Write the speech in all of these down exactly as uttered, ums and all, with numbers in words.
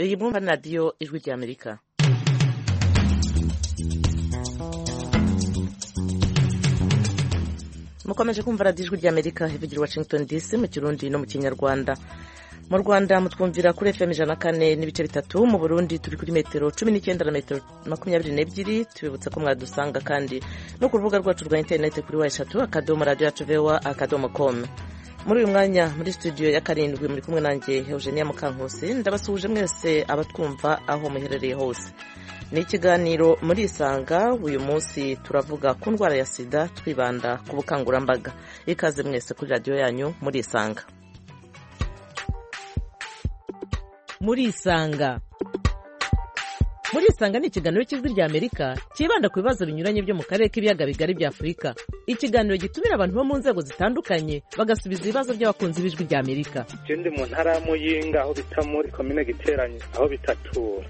iyi mwumva ni radiyo ijwi ry'Amerika. mukomeje kumva radiyo ijwi ry'Amerika ivugira Washington D C mu Kirundi no mu Kinyarwanda. mu Rwanda mutwumvira kuri F M ijana na kane n'ibice bitatu, mu Burundi turi kuri metero cumi n'icyenda na metero makumyabiri n'ebyiri. Tubibutsa ko mwadusanga kandi no ku rubuga rwacu rwa interineti kuri wa eshatu akadomo radiyo yacu voa akadomo com. muri uyu mwanya muri studio ya karindwi muri kumwe nanjye Eugenia Mukankusi. ndabasuhuje mwese abatwumva aho muherereye hose. ni ikiganiro muri Isanga. uyu munsi turavuga ku ndwara ya sida twibanda ku bukangurambaga. ikaze mwese kuri radiyo yanyu muri Isanga. muri Isanga muri Isanga ni ikiganiro cy'ijwi ry'Amerika kibanda ku bibazo binyuranye byo mu karere k'ibiyaga bigari bya Afurika. ikiganiro gitumira abantu bo mu nzego zitandukanye bagasubiza ibibazo by'abakunzi b'ijwi ry'Amerika. Je ndi mu ntara ya Muyinga aho bita muri komine Giteranye aho bitatura.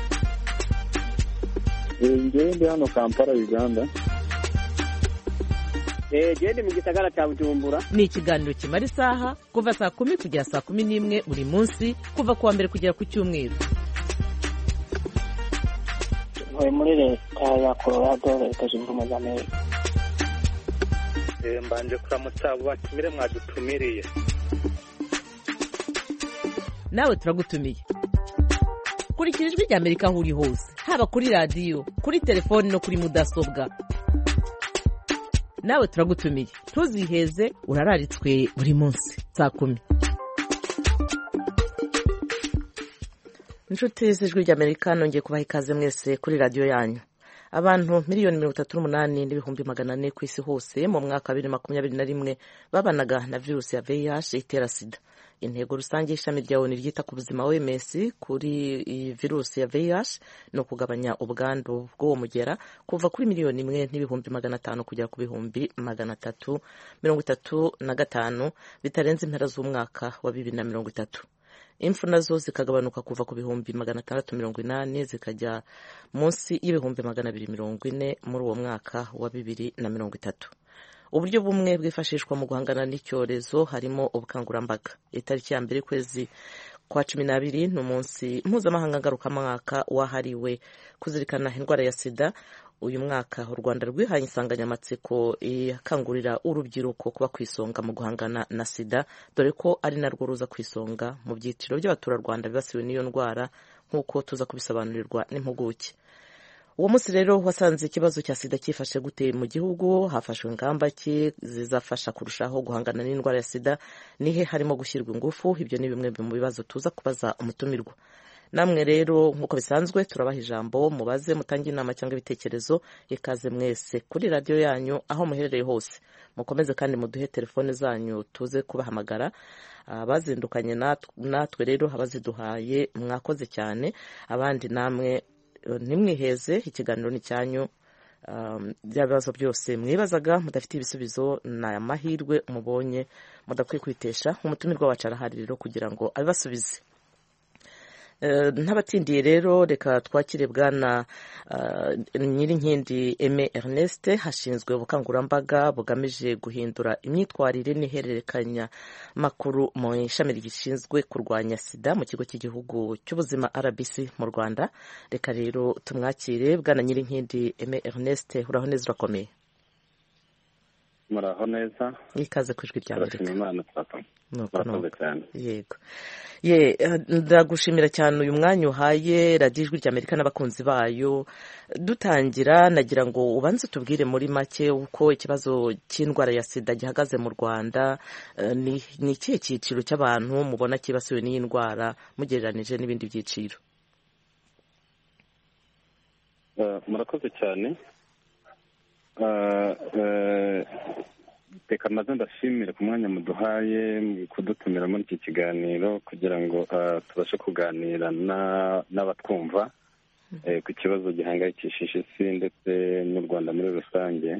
Ngewe ndi hano Kampala Uganda. Eh je ndi mu gisagara cya Bujumbura. Ni ikiganiro kimara isaha kuva saa kumi kugera saa kumi n'imwe buri munsi kuva kuwa mbere kugera ku cyumweru. Ntuye muri leta ya Colorado, leta zunze ubumwe za Amerika. Eh mbanje kuramutsa abo batumire mwadutumiriye. Nawe turagutumiye. kurikira ijwi ry'Amerika aho uri hose, haba kuri radiyo, kuri telefoni no kuri mudasobwa. nawe turagutumiye, ntuziheze, urararitswe buri munsi saa kumi. inshuti z'ijwi ry'Amerika, nongeye kubaha ikaze mwese kuri radiyo yanyu. abantu miliyoni mirongo itatu n'umunani n'ibihumbi magana ane ku isi hose mu mwaka wa bibiri na makumyabiri na rimwe babanaga na virusi ya V I H itera sida. intego rusange y'ishami rya O N U ryita ku buzima O M S kuri iyi virusi ya V I H ni ukugabanya ubwandu bw'uwo mugera kuva kuri miliyoni imwe n'ibihumbi magana atanu kugera ku bihumbi magana atatu mirongo itatu na gatanu bitarenze impera z'umwaka wa bibiri na mirongo itatu. impfu nazo zikagabanuka kuva ku bihumbi magana atandatu mirongo inani zikajya munsi y'ibihumbi magana abiri mirongo ine muri uwo mwaka wa bibiri na mirongo itatu. uburyo bumwe bwifashishwa mu guhangana n'icyorezo harimo ubukangurambaga. itariki ya mbere kwezi kwa cumi n'abiri ni umunsi mpuzamahanga ngarukamwaka wahariwe kuzirikana indwara ya sida. uyu mwaka u Rwanda rwihaye insanganyamatsiko ikangurira urubyiruko kuba ku isonga mu guhangana na sida, dore ko ari narwo ruza ku isonga mu byiciro by'abaturarwanda bibasiwe n'iyo ndwara nk'uko tuza kubisobanurirwa n'impuguke. uwo munsi rero wasanze ikibazo cya sida cyifashe gute mu gihugu, hafashwe ingamba ki zizafasha kurushaho guhangana n'indwara ya sida, nihe harimo gushyirwa ingufu. ibyo ni bimwe mu bibazo tuza kubaza umutumirwa. namwe rero nk'uko bisanzwe turabaha ijambo, mubaze, mutange inama cyangwa ibitekerezo. ikaze mwese kuri radiyo yanyu aho muherereye hose. mukomeze kandi muduhe telefone zanyu tuze kubahamagara. abazindukanye natwe rero abaziduhaye mwakoze cyane, abandi namwe ntimwiheze, ikiganiro ni cyanyu. bya bibazo byose mwibazaga mudafite ibisubizo ni amahirwe mubonye mudakwiye kwitesha. umutumirwa wacu arahari rero kugira ngo abibasubize. ntabatindiye rero reka twakire bwana Nyirinkindi Aime Ernest, hashinzwe ubukangurambaga bugamije guhindura imyitwarire n'ihererekanya makuru mu ishami rishinzwe kurwanya sida mu kigo cy'igihugu cy'ubuzima R B C mu Rwanda. reka rero tumwakire. bwana Nyirinkindi Aime Ernest, uraho neza, urakomeye? Muraho neza. ikaze ku ijwi ry'Amerika. Murakoze cyane. Yego. Ye, ndagushimira cyane uyu mwanya uhaye radiyo ijwi ry'Amerika n'abakunzi bayo. dutangira nagira ngo ubanze tubwire muri make uko ikibazo cy'indwara ya sida gihagaze mu Rwanda. ni ni ikihe cyiciro cy'abantu mubona kibasiwe n'iyi ndwara mugereranije n'ibindi byiciro? Murakoze cyane. reka maze ndashimire ku mwanya muduhaye kudutumira muri iki kiganiro kugira ngo tubashe kuganira n'abatwumva ku kibazo gihangayikishije isi ndetse n'u Rwanda muri rusange.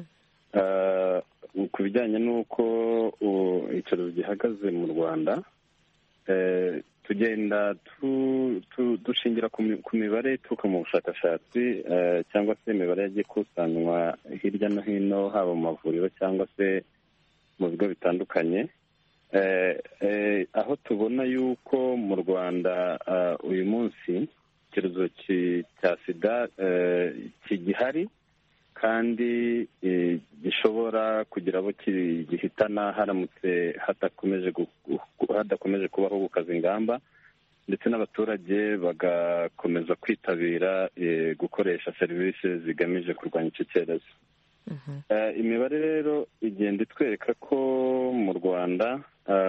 ku bijyanye n'uko icyorezo gihagaze mu Rwanda, tugenda dushingira ku mibare ituruka mu bushakashatsi cyangwa se imibare yagiye ikusanywa hirya no hino, haba mu mavuriro cyangwa se mu bigo bitandukanye. aho tubona yuko mu rwanda uyu munsi icyorezo cya sida kigihari kandi gishobora kugira abo gihitana haramutse hadakomeje kubaho gukaza ingamba, ndetse n'abaturage bagakomeza kwitabira gukoresha serivisi zigamije kurwanya icyo cyorezo. Imibare rero igenda itwereka ko mu rwanda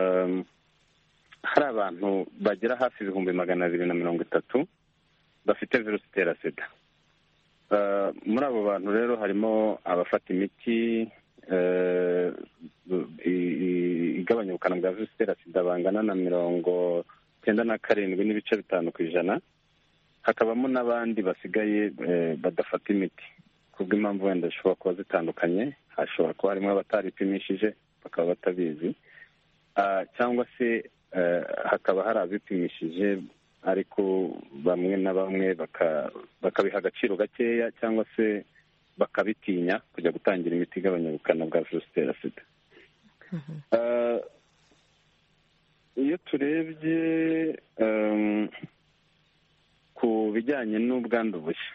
hari abantu bagera hafi ibihumbi magana abiri na mirongo itatu bafite virusi itera sida. Muri abo bantu rero harimo abafata imiti igabanya ubukana bwa virusi itera sida bangana na mirongo icyenda na karindwi n'ibice bitanu ku ijana, hakabamo n'abandi basigaye badafata imiti kubw'impamvu wenda zishobora kuba zitandukanye. Hashobora kuba harimo abataripimishije bakaba batabizi, cyangwa se hakaba hari abipimishije ariko bamwe na bamwe bakabiha agaciro gakeya cyangwa se bakabitinya kujya gutangira imiti igabanya ubukana bwa virusi itera sida. Iyo turebye ku bijyanye n'ubwandu bushya,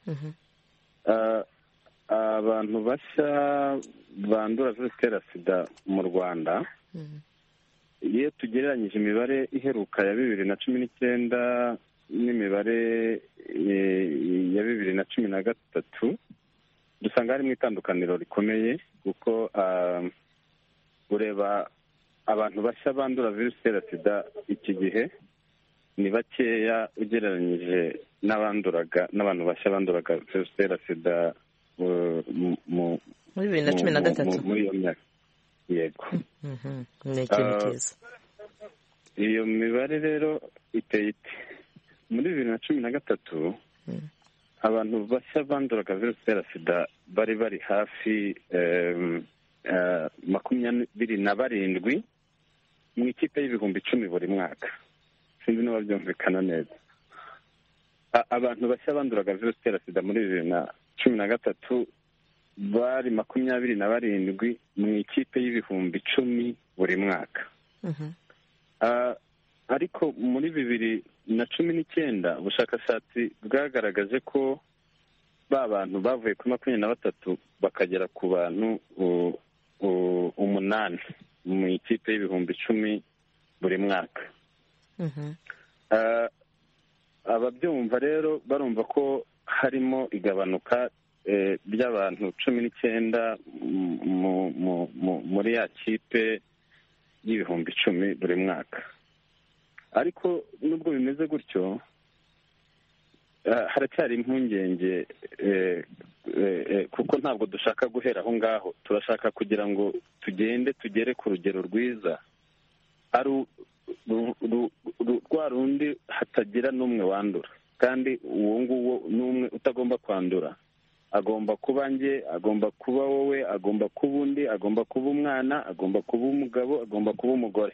abantu bashya bandura virusi itera sida mu Rwanda, iyo tugereranyije imibare iheruka ya bibiri na cumi n'icyenda n'imibare ya bibiri na cumi na gatatu, dusanga harimo itandukaniro rikomeye, kuko ureba abantu bashya bandura virusi itera sida iki gihe ni bakeya ugereranyije n'abanduraga n'abantu bashya banduraga virusi itera sida muri bibiri na cumi na gatatu muri iyo myaka. Yego, ni ikintu cyiza. Iyo mibare rero iteye ite? Muri bibiri na cumi na gatatu abantu bashya banduraga virusi itera sida bari bari hafi makumyabiri na barindwi mu ikipe y'ibihumbi icumi buri mwaka. Sinzi niba byumvikana neza. Abantu bashya banduraga virusi itera sida muri bibiri na cumi na gatatu bari makumyabiri na barindwi mu ikipe y'ibihumbi icumi buri mwaka. Ariko muri bibiri na cumi n'icyenda ubushakashatsi bwagaragaje ko ba bantu bavuye kuri makumyabiri na batatu bakagera ku bantu umunani mu ikipe y'ibihumbi icumi buri mwaka. Ababyumva rero barumva ko harimo igabanuka ry'abantu cumi n'icyenda muri ya kipe y'ibihumbi icumi buri mwaka. Ariko nubwo bimeze gutyo, haracyari impungenge, kuko ntabwo dushaka guhera aho ngaho. Turashaka kugira ngo tugende tugere ku rugero rwiza, ari rwa rundi hatagira n'umwe wandura, kandi uwo nguwo n'umwe utagomba kwandura. Agomba kuba njye, agomba kuba wowe, agomba kuba undi, agomba kuba umwana, agomba kuba umugabo, agomba kuba umugore.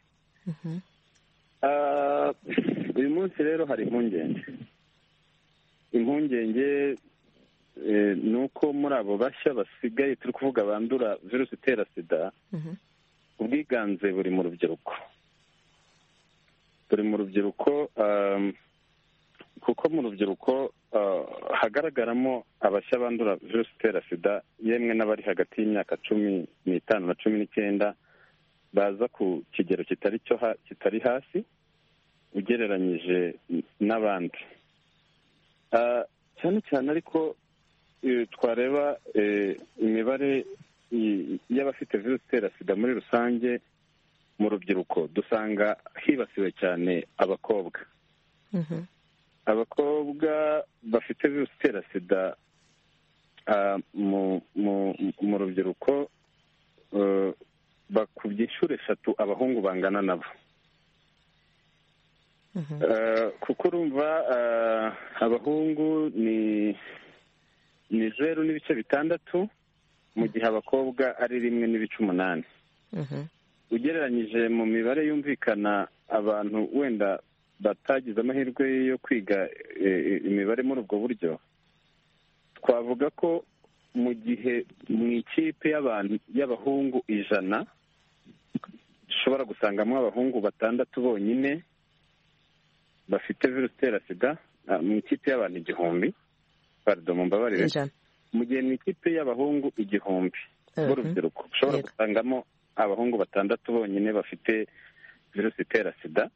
Uyu munsi rero hari impungenge. Impungenge ni uko muri abo bashya basigaye turi kuvuga bandura virusi itera sida, ubwiganze buri mu rubyiruko. Buri mu rubyiruko kuko mu rubyiruko hagaragaramo abashya bandura virusi itera sida, yemwe n'abari hagati y'imyaka cumi n'itanu na cumi n'icyenda baza ku kigero kitari cyo kitari hasi ugereranyije n'abandi. Cyane cyane ariko twareba imibare y'abafite virusi itera sida muri rusange mu rubyiruko, dusanga hibasiwe cyane abakobwa. Abakobwa bafite virusi itera sida mu rubyiruko bakubye inshuro eshatu abahungu bangana nabo. Kuko urumva abahungu ni ni zeru n'ibice bitandatu, mu gihe abakobwa ari rimwe n'ibice umunani. Ugereranyije mu mibare yumvikana, abantu wenda batagize amahirwe yo kwiga imibare muri ubwo buryo, twavuga ko mu gihe mu ikipe y'abantu y'abahungu ijana ushobora gusangamo abahungu batandatu bonyine bafite virusi itera sida mu ikipe y'abantu igihumbi pardon mumbabarire mu gihe mu ikipe y'abahungu igihumbi b'urubyiruko ushobora gusangamo abahungu batandatu bonyine bafite virusi itera sida.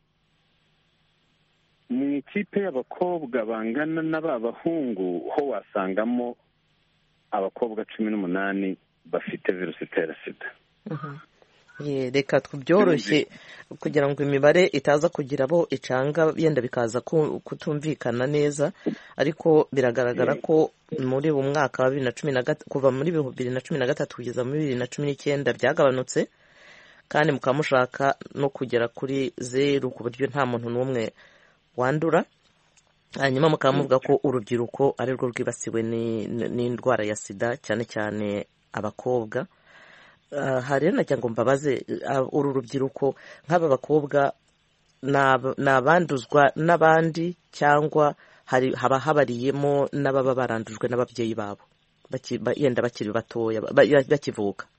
mu ikipe y'abakobwa bangana na ba bahungu ho wasangamo abakobwa cumi n'umunani bafite virusi itera sida. reka tubyoroshye kugira ngo imibare itaza kugira abo icanga yenda bikaza kutumvikana neza, ariko biragaragara ko muri uwo mwaka wa bibiri na cumi na gatatu kuva muri bibiri na cumi na gatatu kugeza muri bibiri na cumi n'icyenda byagabanutse, kandi mukaba mushaka no kugera kuri zeru ku buryo nta muntu n'umwe wandura. hanyuma mukaba muvuga ko urubyiruko ari rwo rwibasiwe n'indwara ya sida, cyane cyane abakobwa. hari rero nagira ngo mbabaze uru rubyiruko nk'aba bakobwa ni abanduzwa n'abandi cyangwa haba habariyemo n'ababa barandujwe n'ababyeyi babo yenda bakiri batoya bakivuka?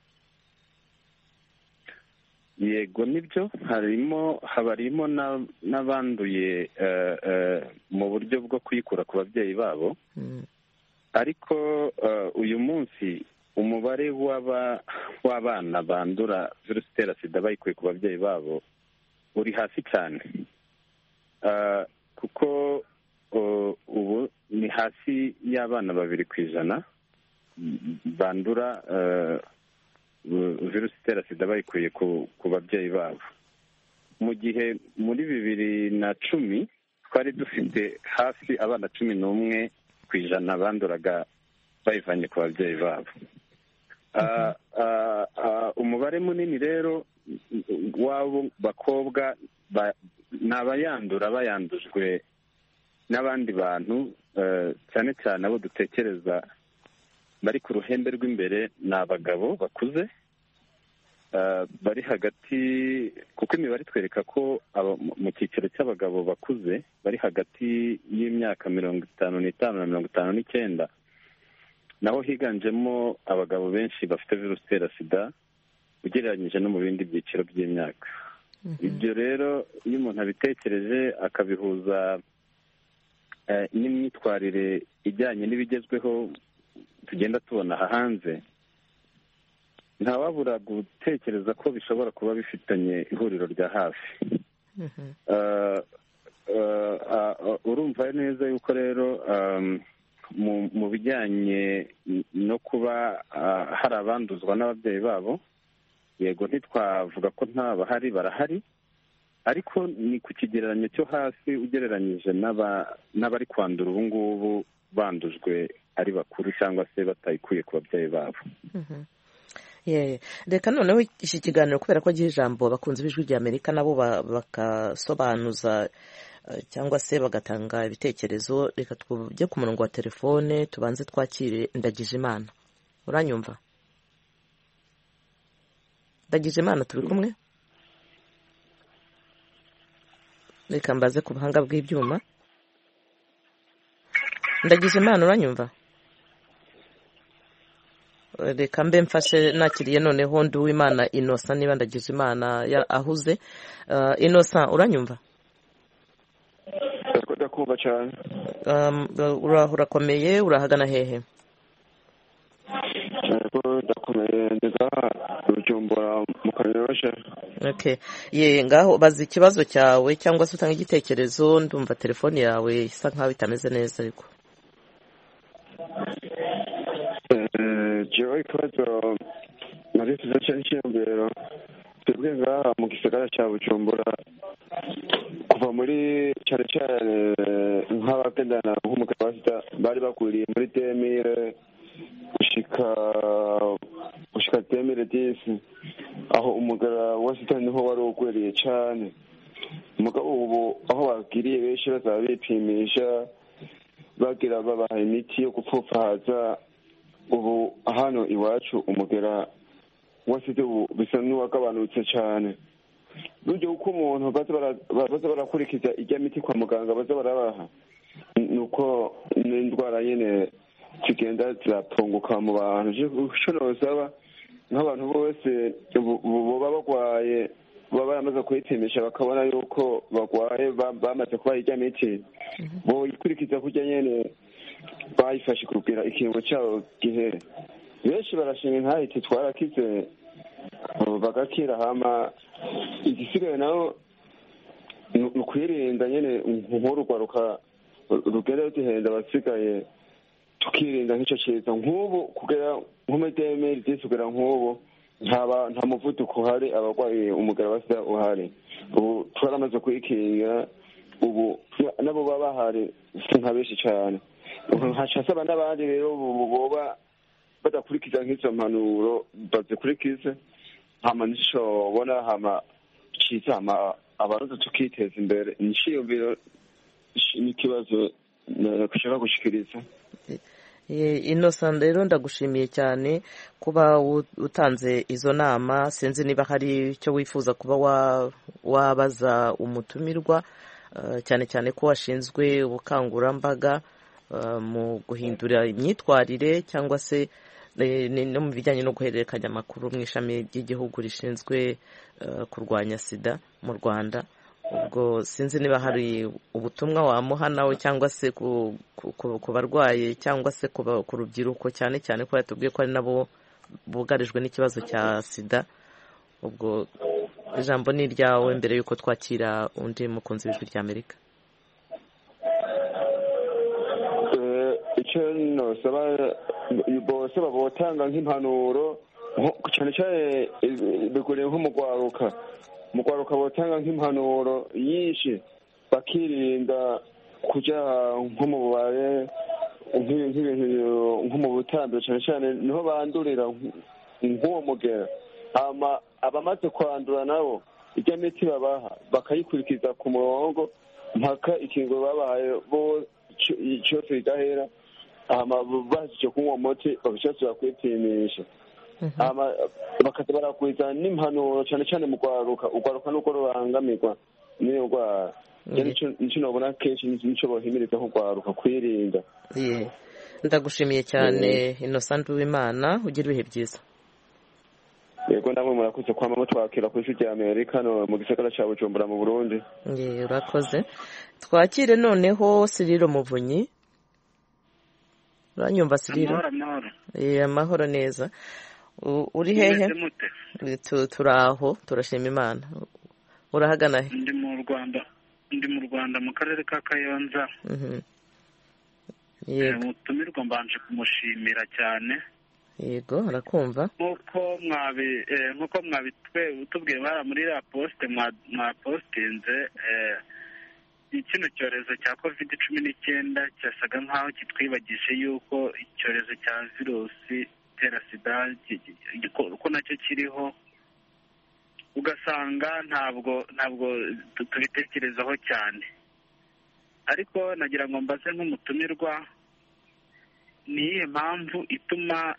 yego nibyo, harimo habarimo n'abanduye mu buryo bwo kuyikura ku babyeyi babo, ariko uyu munsi umubare w'abana bandura virusi itera sida bayikuye ku babyeyi babo uri hasi cyane, kuko ubu ni hasi y'abana babiri ku ijana bandura virusi itera sida bayikuye ku babyeyi babo, mu gihe muri bibiri na cumi twari dufite hafi abana cumi n'umwe ku ijana banduraga bayivanye ku babyeyi babo. umubare munini rero w'abo bakobwa ni abayandura bayandujwe n'abandi bantu, cyane cyane abo dutekereza bari ku ruhembe rw'imbere ni abagabo bakuze bari hagati, kuko imibare itwereka ko mu cyiciro cy'abagabo bakuze bari hagati y'imyaka mirongo itanu n'itanu na mirongo itanu n'icyenda, naho higanjemo abagabo benshi bafite virusi itera sida ugereranyije no mu bindi byiciro by'imyaka. ibyo rero iyo umuntu abitekereje akabihuza n'imyitwarire ijyanye n'ibigezweho tugenda tubona aha hanze, ntawabura gutekereza ko bishobora kuba bifitanye ihuriro rya hafi. urumva neza yuko rero mu bijyanye no kuba hari abanduzwa n'ababyeyi babo, yego ntitwavuga ko nta bahari, barahari, ariko ni ku kigereranyo cyo hasi ugereranyije n'abari kwandura ubu ngubu bandujwe ari bakuru cyangwa se batayikuye ku babyeyi babo. reka noneho iki kiganiro kubera ko giha ijambo abakunzi b'ijwi ry'Amerika nabo bagasobanuza cyangwa se bagatanga ibitekerezo, reka tujye ku murongo wa telefone tubanze twakire Ndagijimana. uranyumva Ndagijimana? turi kumwe? reka mbaze ku buhanga bw'ibyuma. Ndagijimana uranyumva? reka mbe mfashe nakiriye noneho Nduwimana Innocent niba Ndagijimana ahuze. Innocent uranyumva? ndakumva cyane. urakomeye? urahagana hehe? ndakomeye ndeza Bujumbura mu Kanyosha. okay ye ngaho baza ikibazo cyawe cyangwa se utanga igitekerezo. ndumva telefone yawe isa nkaho itameze neza ariko. jewe ikibazo nari tuza cyane cy'imbere twebwe ngaha mu gisagara cya Bujumbura, kuva muri cyane cyane nk'abagendana nk'umugabasita bari bakuriye muri demire gushika gushika demire disi, aho umugara wa sita niho wari ugwiriye cyane. umugabo ubu aho bagiriye benshi bazaba bipimisha bagira babaha imiti yo gupfupfaza. ubu hano iwacu umugera wa sida ubu bisa n'uwagabanutse cyane, buryo uko umuntu baza barakurikiza ijya miti kwa muganga baza barabaha, nuko n'indwara nyine zigenda ziratunguka mu bantu. icyo nosaba nk'abantu bose baba barwaye baba baramaze kuyipimisha bakabona yuko barwaye bamaze kubaha irya miti boyikurikiza kurya nyene bayifashe kugira ikingo cyabo gihere. Benshi barashinga intahiti twarakize bagakira, hama igisigaye naho ni ukwirinda nyene nk'urugwaruka rugenda rugihenda abasigaye, tukirinda nk'icyo kiza nk'ubu kugera nko muri demeri disi kugera nk'ubu nta muvuduko uhari, abarwaye umugara wa sida uhari. Ubu twaramaze kuyikinga, ubu nabo baba bahari si nka benshi cyane. Hashasaba n'abandi rero boba badakurikiza nk'izo mpanuro bazikurikize, hama nishobona hama kiza hama abarundi tukiteza imbere. Nishiyumviro n'ikibazo nashaka gushikiriza. Innocent rero ndagushimiye cyane kuba utanze izo nama. Sinzi niba hari icyo wifuza kuba wabaza umutumirwa, cyane cyane ko washinzwe ubukangurambaga mu guhindura imyitwarire cyangwa se no mu bijyanye no guhererekanya amakuru mu ishami ry'igihugu rishinzwe kurwanya sida mu Rwanda. Ubwo sinzi niba hari ubutumwa wamuha nawe cyangwa se ku barwaye cyangwa se ku rubyiruko, cyane cyane ko yatubwiye ko ari nabo bugarijwe n'ikibazo cya sida. Ubwo ijambo ni iryawe mbere y'uko twakira undi mukunzi w'ijwi ry'Amerika. icyo nosaba bose babotanga nk'impanuro, cyane cyane biguriye nk'umugwaruka umugwaruka botanga nk'impanuro nyinshi, bakirinda kujya nko mu bubare nk'ibintu nko mu butambiro, cyane cyane niho bandurira nk'uwo mugera. hama abamaze kwandura nabo ijya miti babaha bakayikurikiza ku murongo mpaka ikingo babahaye bo cyose igahera, hama basije kunywa umuti bagashobora kwipimisha, hama bakaza barakwiza n'impanuro cyane cyane mu gwaruka ugwaruka nuko rubangamirwa niyo ndwara. Nicyo nabona kenshi nicyo bohimiriza ko gwaruka kwirinda. Ndagushimiye cyane Innocent Uwimana, ugira ibihe byiza. Yego namwe murakoze kwama mutwakira ku ijwi ry'Amerika no mu gisagara cya Bujumbura mu Burundi. Ye urakoze. Twakire noneho Siriro Muvunyi. Uranyumva Siriro? Eh, amahoro neza. Uri hehe? Turaho turashima Imana. Urahagana he? Ndi mu Rwanda. Ndi mu Rwanda mu karere ka Kayonza. Mhm. Yego. Mutumirwa mbanje kumushimira cyane. Yego arakumva. Nkuko mwabi nkuko mwabitwe tubwiye bara muri la poste mwa postinze eh ikino cyorezo cya covid cumi n'icyenda cyasaga nkaho kitwibagije yuko icyorezo cya virusi itera sida ko nacyo kiriho, ugasanga ntabwo ntabwo tubitekerezaho cyane. Ariko nagira ngo mbaze nk'umutumirwa, ni iyihe mpamvu ituma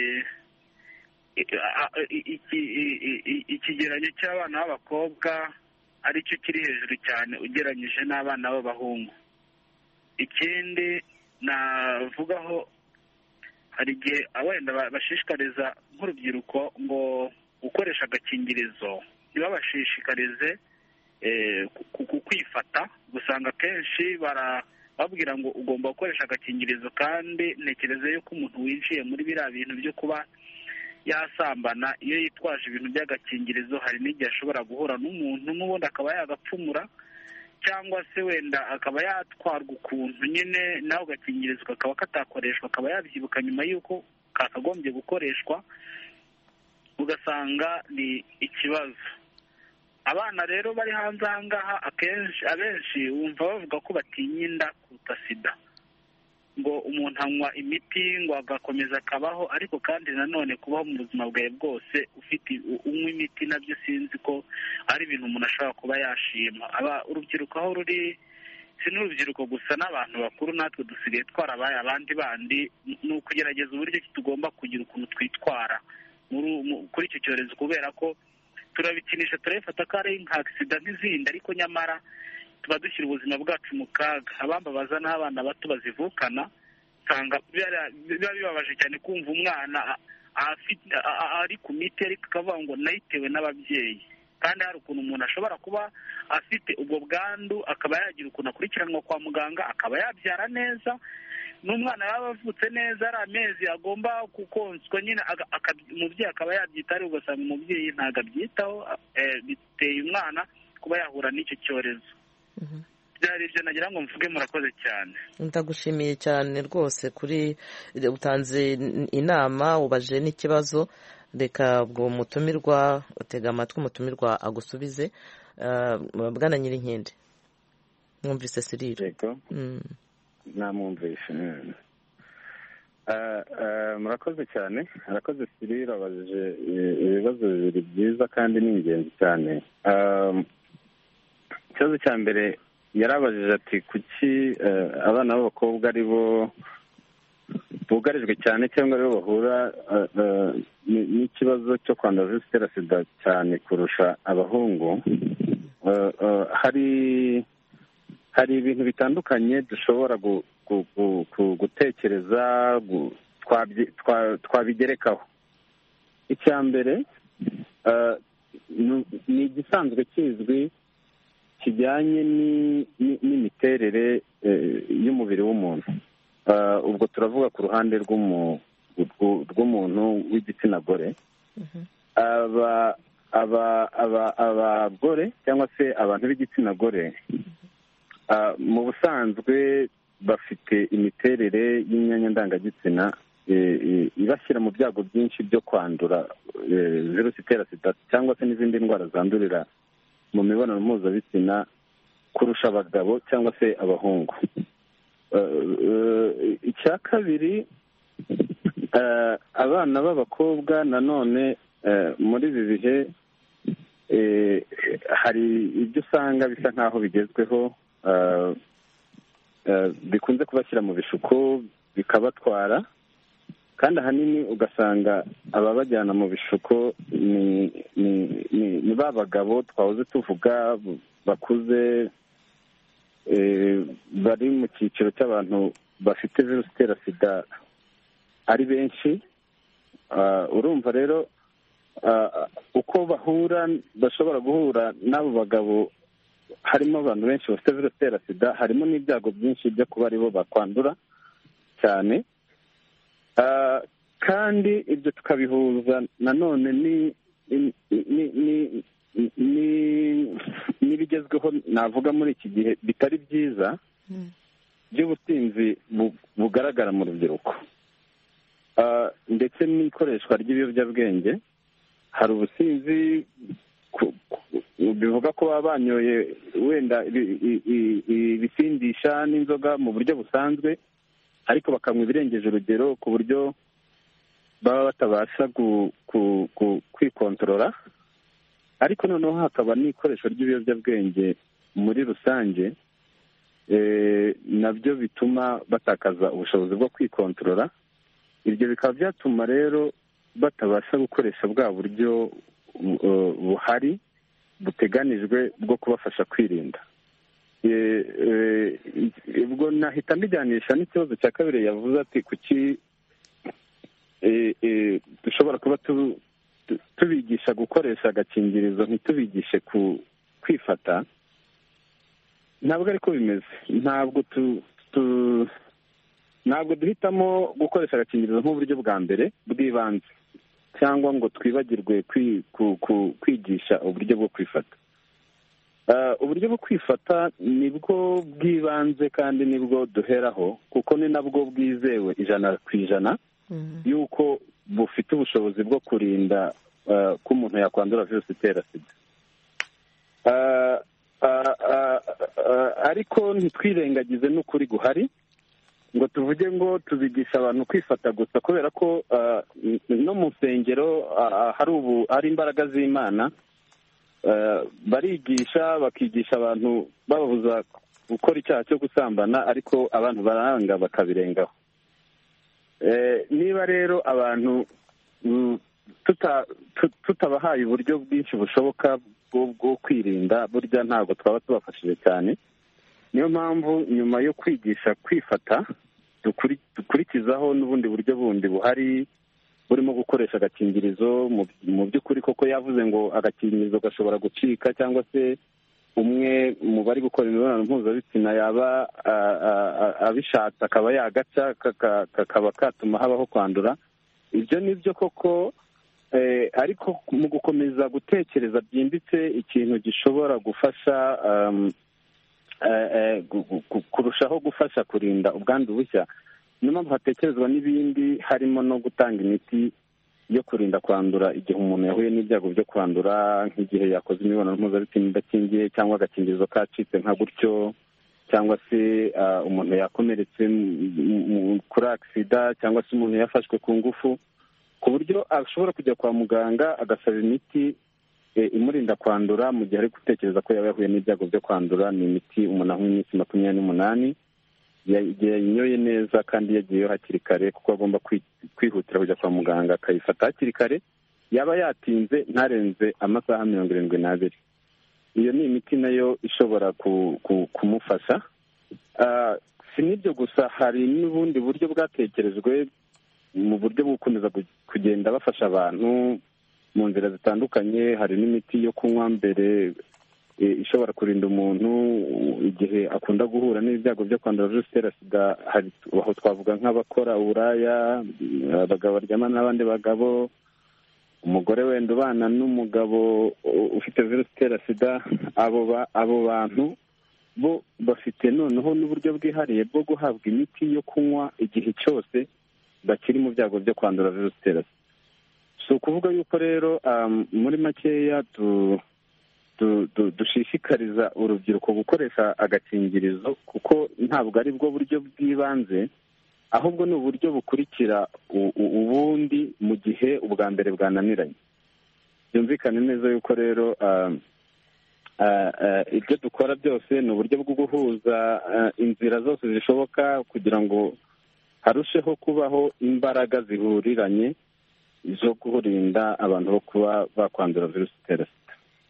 ikigereranyo cy'abana b'abakobwa aricyo kiri hejuru cyane ugereranyije n'abana b'abahungu? Ikindi navugaho, hari igihe wenda bashishikariza nk'urubyiruko ngo gukoresha agakingirizo, ntibabashishikarize kwifata. Gusanga akenshi babwira ngo ugomba gukoresha agakingirizo, kandi ntekereza yuko umuntu winjiye muri biriya bintu byo kuba yasambana, iyo yitwaje ibintu by'agakingirizo hari n'igihe ashobora guhura n'umuntu n'ubundi akaba yagapfumura, cyangwa se wenda akaba yatwarwa ukuntu nyine nawe agakingirizo kakaba katakoreshwa, akaba yabyibuka nyuma y'uko kakagombye gukoreshwa, ugasanga ni ikibazo. Abana rero bari hanze aha ngaha akenshi abenshi wumva bavuga ko batinya inda kuruta sida, ngo umuntu anywa imiti ngo agakomeza akabaho, ariko kandi nanone kubaho mu buzima bwawe bwose ufite unywa imiti nabyo sinzi ko ari ibintu umuntu ashobora kuba yashima. Aba urubyiruko aho ruri, si n'urubyiruko gusa n'abantu bakuru natwe dusigaye twarabaye abandi bandi, ni ukugerageza uburyo tugomba kugira ukuntu twitwara kuri icyo cyorezo, kubera ko turabikinisha turabifata ko ari nka sida nk'izindi, ariko nyamara tuba dushyira ubuzima bwacu mu kaga. Abambabaza n'abana bato bazivukana, usanga biba bibabaje cyane kumva umwana ari ku miti ariko akavuga ngo nayitewe n'ababyeyi. kandi hari ukuntu umuntu ashobora kuba afite ubwo bwandu akaba yagira ukuntu akurikiranwa kwa muganga akaba yabyara neza, n'umwana yaba avutse neza ari amezi agomba kukonswa nyine umubyeyi akaba yabyitaho, ugasanga umubyeyi ntabwo abyitaho, biteye umwana kuba yahura n'icyo cyorezo. byari ibyo nagira ngo mvuge. Murakoze cyane. Ndagushimiye cyane rwose kuri utanze inama, ubaje n'ikibazo. Reka ubwo mutumirwa utega amatwi umutumirwa agusubize. Bwana Nyirinkindi, mwumvise Siriro? Yego, namwumvise. Murakoze cyane. Arakoze Siriro, abajije ibibazo bibiri byiza kandi ni ingenzi cyane. Ikibazo cya mbere yarabajije ati kuki abana b'abakobwa ari bo bugarijwe cyane cyangwa aribo bahura n'ikibazo cyo kwandura virusi itera sida cyane kurusha abahungu. Hari hari ibintu bitandukanye dushobora gutekereza twabigerekaho. Icya mbere ni igisanzwe kizwi kijyanye n'imiterere y'umubiri w'umuntu. Ubwo turavuga ku ruhande rw'umuntu w'igitsina gore. Abagore cyangwa se abantu b'igitsina gore mu busanzwe bafite imiterere y'imyanya ndangagitsina ibashyira mu byago byinshi byo kwandura virusi itera sida cyangwa se n'izindi ndwara zandurira mu mibonano mpuzabitsina kurusha abagabo cyangwa se abahungu. Icya kabiri, abana b'abakobwa nanone muri ibi bihe hari ibyo usanga bisa nk'aho bigezweho, bikunze kubashyira mu bishuko bikabatwara, kandi ahanini ugasanga ababajyana mu bishuko ni ba bagabo twahoze tuvuga bakuze, bari mu cyiciro cy'abantu bafite virusi itera sida ari benshi. Urumva rero uko bahura, bashobora guhura n'abo bagabo, harimo abantu benshi bafite virusi itera sida, harimo n'ibyago byinshi byo kuba aribo bakwandura cyane. Kandi ibyo tukabihuza nanone n'ibigezweho navuga muri iki gihe bitari byiza by'ubusinzi bugaragara mu rubyiruko, ndetse n'ikoreshwa ry'ibiyobyabwenge. Hari ubusinzi bivuga ko baba banyoye wenda ibisindisha n'inzoga mu buryo busanzwe, ariko bakanywa ibirengeje urugero ku buryo baba batabasha kwikontorora. Ariko noneho hakaba n'ikoreshwa ry'ibiyobyabwenge muri rusange, nabyo bituma batakaza ubushobozi bwo kwikontorora. Ibyo bikaba byatuma rero batabasha gukoresha bwa buryo buhari buteganijwe bwo kubafasha kwirinda. Ubwo nahita mbijyanisha n'ikibazo cya kabiri yavuze ati kuki dushobora kuba tubigisha gukoresha agakingirizo ntitubigishe kwifata. Ntabwo ariko bimeze. Ntabwo ntabwo duhitamo gukoresha agakingirizo nk'uburyo bwa mbere bw'ibanze, cyangwa ngo twibagirwe kwigisha uburyo bwo kwifata. Uburyo bwo kwifata nibwo bw'ibanze kandi nibwo duheraho, kuko ni nabwo bwizewe ijana ku ijana y'uko bufite ubushobozi bwo kurinda ko umuntu yakwandura virusi itera sida. Ariko ntitwirengagize n'ukuri guhari ngo tuvuge ngo tuzigisha abantu kwifata gusa, kubera ko no mu nsengero hari ubu hari imbaraga z'Imana, barigisha bakigisha abantu bababuza gukora icyaha cyo gusambana, ariko abantu baranga bakabirengaho. Niba rero abantu tutabahaye uburyo bwinshi bushoboka bwo kwirinda, burya ntabwo twaba tubafashije cyane. Niyo mpamvu nyuma yo kwigisha kwifata dukurikizaho n'ubundi buryo bundi buhari urimo gukoresha agakingirizo mu by'ukuri koko yavuze ngo agakingirizo gashobora gucika cyangwa se umwe mu bari gukora imibonano mpuzabitsina yaba abishatse akaba yagaca kakaba katuma habaho kwandura. Ibyo ni byo koko, ariko mu gukomeza gutekereza byimbitse ikintu gishobora gufasha kurushaho gufasha kurinda ubwandu bushya, niyo mpamvu hatekerezwa n'ibindi, harimo no gutanga imiti yo kurinda kwandura igihe umuntu yahuye n'ibyago byo kwandura, nk'igihe yakoze imibonano mpuzabitsina idakingiye cyangwa agakingirizo kacitse nka gutyo, cyangwa se umuntu yakomeretse kuri agisida, cyangwa se umuntu yafashwe ku ngufu, ku buryo ashobora kujya kwa muganga agasaba imiti imurinda kwandura mu gihe ari gutekereza ko yaba yahuye n'ibyago byo kwandura. Ni imiti umuntu anywa iminsi makumyabiri n'umunani, yayinyoye neza kandi yagiyeyo hakiri kare, kuko agomba kwihutira kujya kwa muganga akayifata hakiri kare, yaba yatinze ntarenze amasaha mirongo irindwi n'abiri. Iyo ni imiti nayo ishobora kumufasha. Si n'ibyo gusa, hari n'ubundi buryo bwatekerejwe mu buryo bwo gukomeza kugenda bafasha abantu mu nzira zitandukanye. Hari n'imiti yo kunywa mbere ishobora kurinda umuntu igihe akunda guhura n'ibyago byo kwandura virusi itera sida. Aho twavuga nk'abakora uburaya, abagabo baryamana n'abandi bagabo, umugore wenda ubana n'umugabo ufite virusi itera sida. Abo bantu bo bafite noneho n'uburyo bwihariye bwo guhabwa imiti yo kunywa igihe cyose bakiri mu byago byo kwandura virusi itera sida. Si ukuvuga yuko rero muri makeya dushishikariza urubyiruko gukoresha agakingirizo, kuko ntabwo ari bwo buryo bw'ibanze, ahubwo ni uburyo bukurikira ubundi mu gihe ubwa mbere bwananiranye. byumvikane neza yuko rero ibyo dukora byose ni uburyo bwo guhuza inzira zose zishoboka kugira ngo harusheho kubaho imbaraga zihuriranye zo kurinda abantu bo kuba bakwandura virusi itera sida.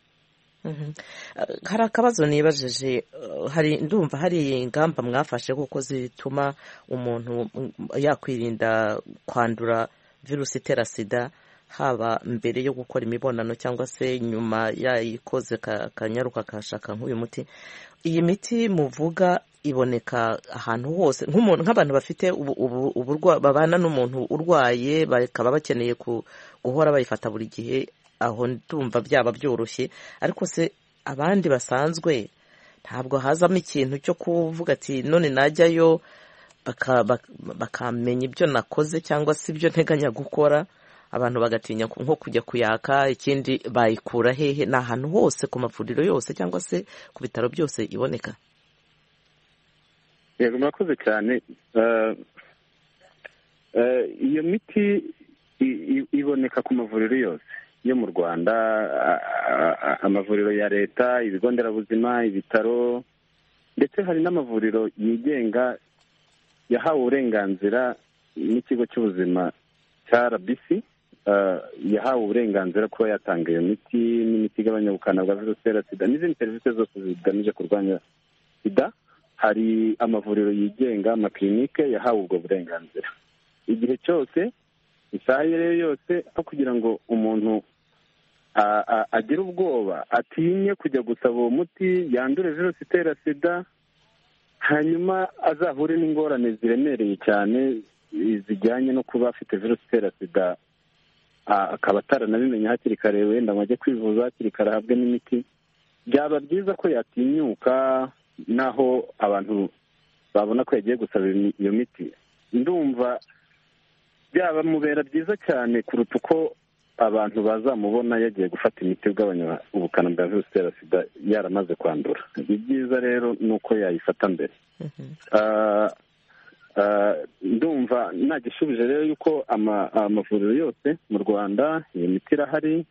hari akabazo nibajije, hari ndumva hari ingamba mwafashe kuko zituma umuntu yakwirinda kwandura virusi itera sida, haba mbere yo gukora imibonano cyangwa se nyuma yayikoze kanyaruka kashaka nk'uyu muti. Iyi miti muvuga iboneka ahantu hose, nk'umuntu nk'abantu bafite uburwayi babana n'umuntu urwaye bakaba bakeneye guhora bayifata buri gihe, aho ndumva byaba byoroshye. Ariko se abandi basanzwe ntabwo hazamo ikintu cyo kuvuga ati none najyayo bakamenya ibyo nakoze cyangwa se ibyo nteganya gukora, abantu bagatinya nko kujya kuyaka. Ikindi bayikura hehe? ni ahantu hose ku mavuriro yose cyangwa se ku bitaro byose iboneka? yego murakoze cyane. iyo miti iboneka ku mavuriro yose yo mu Rwanda, amavuriro ya leta, ibigo nderabuzima, ibitaro, ndetse hari n'amavuriro yigenga yahawe uburenganzira n'ikigo cy'ubuzima cya R B C, yahawe uburenganzira kuba yatanga iyo miti n'imiti igabanya ubukana bwa virusi itera sida n'izindi serivisi zose zigamije kurwanya sida. Hari amavuriro yigenga, amakirinike yahawe ubwo burenganzira. Igihe cyose, isaha iyo ariyo yose, aho kugira ngo umuntu agire ubwoba, atinye kujya gusaba uwo muti, yandure virusi itera sida, hanyuma azahure n'ingorane ziremereye cyane zijyanye no kuba afite virusi itera sida, akaba ataranabimenya hakiri kare, wenda ngo ajye kwivuza hakiri kare ahabwe n'imiti. Byaba byiza ko yatinyuka, naho abantu babona ko yagiye gusaba iyo miti, ndumva byabamubera byiza cyane kuruta uko abantu bazamubona yagiye gufata imiti igabanya ubukana bwa virusi itera sida yaramaze kwandura. Ibyiza rero ni uko yayifata mbere. ndumva nagishubije rero yuko amavuriro yose mu Rwanda iyo miti irahari.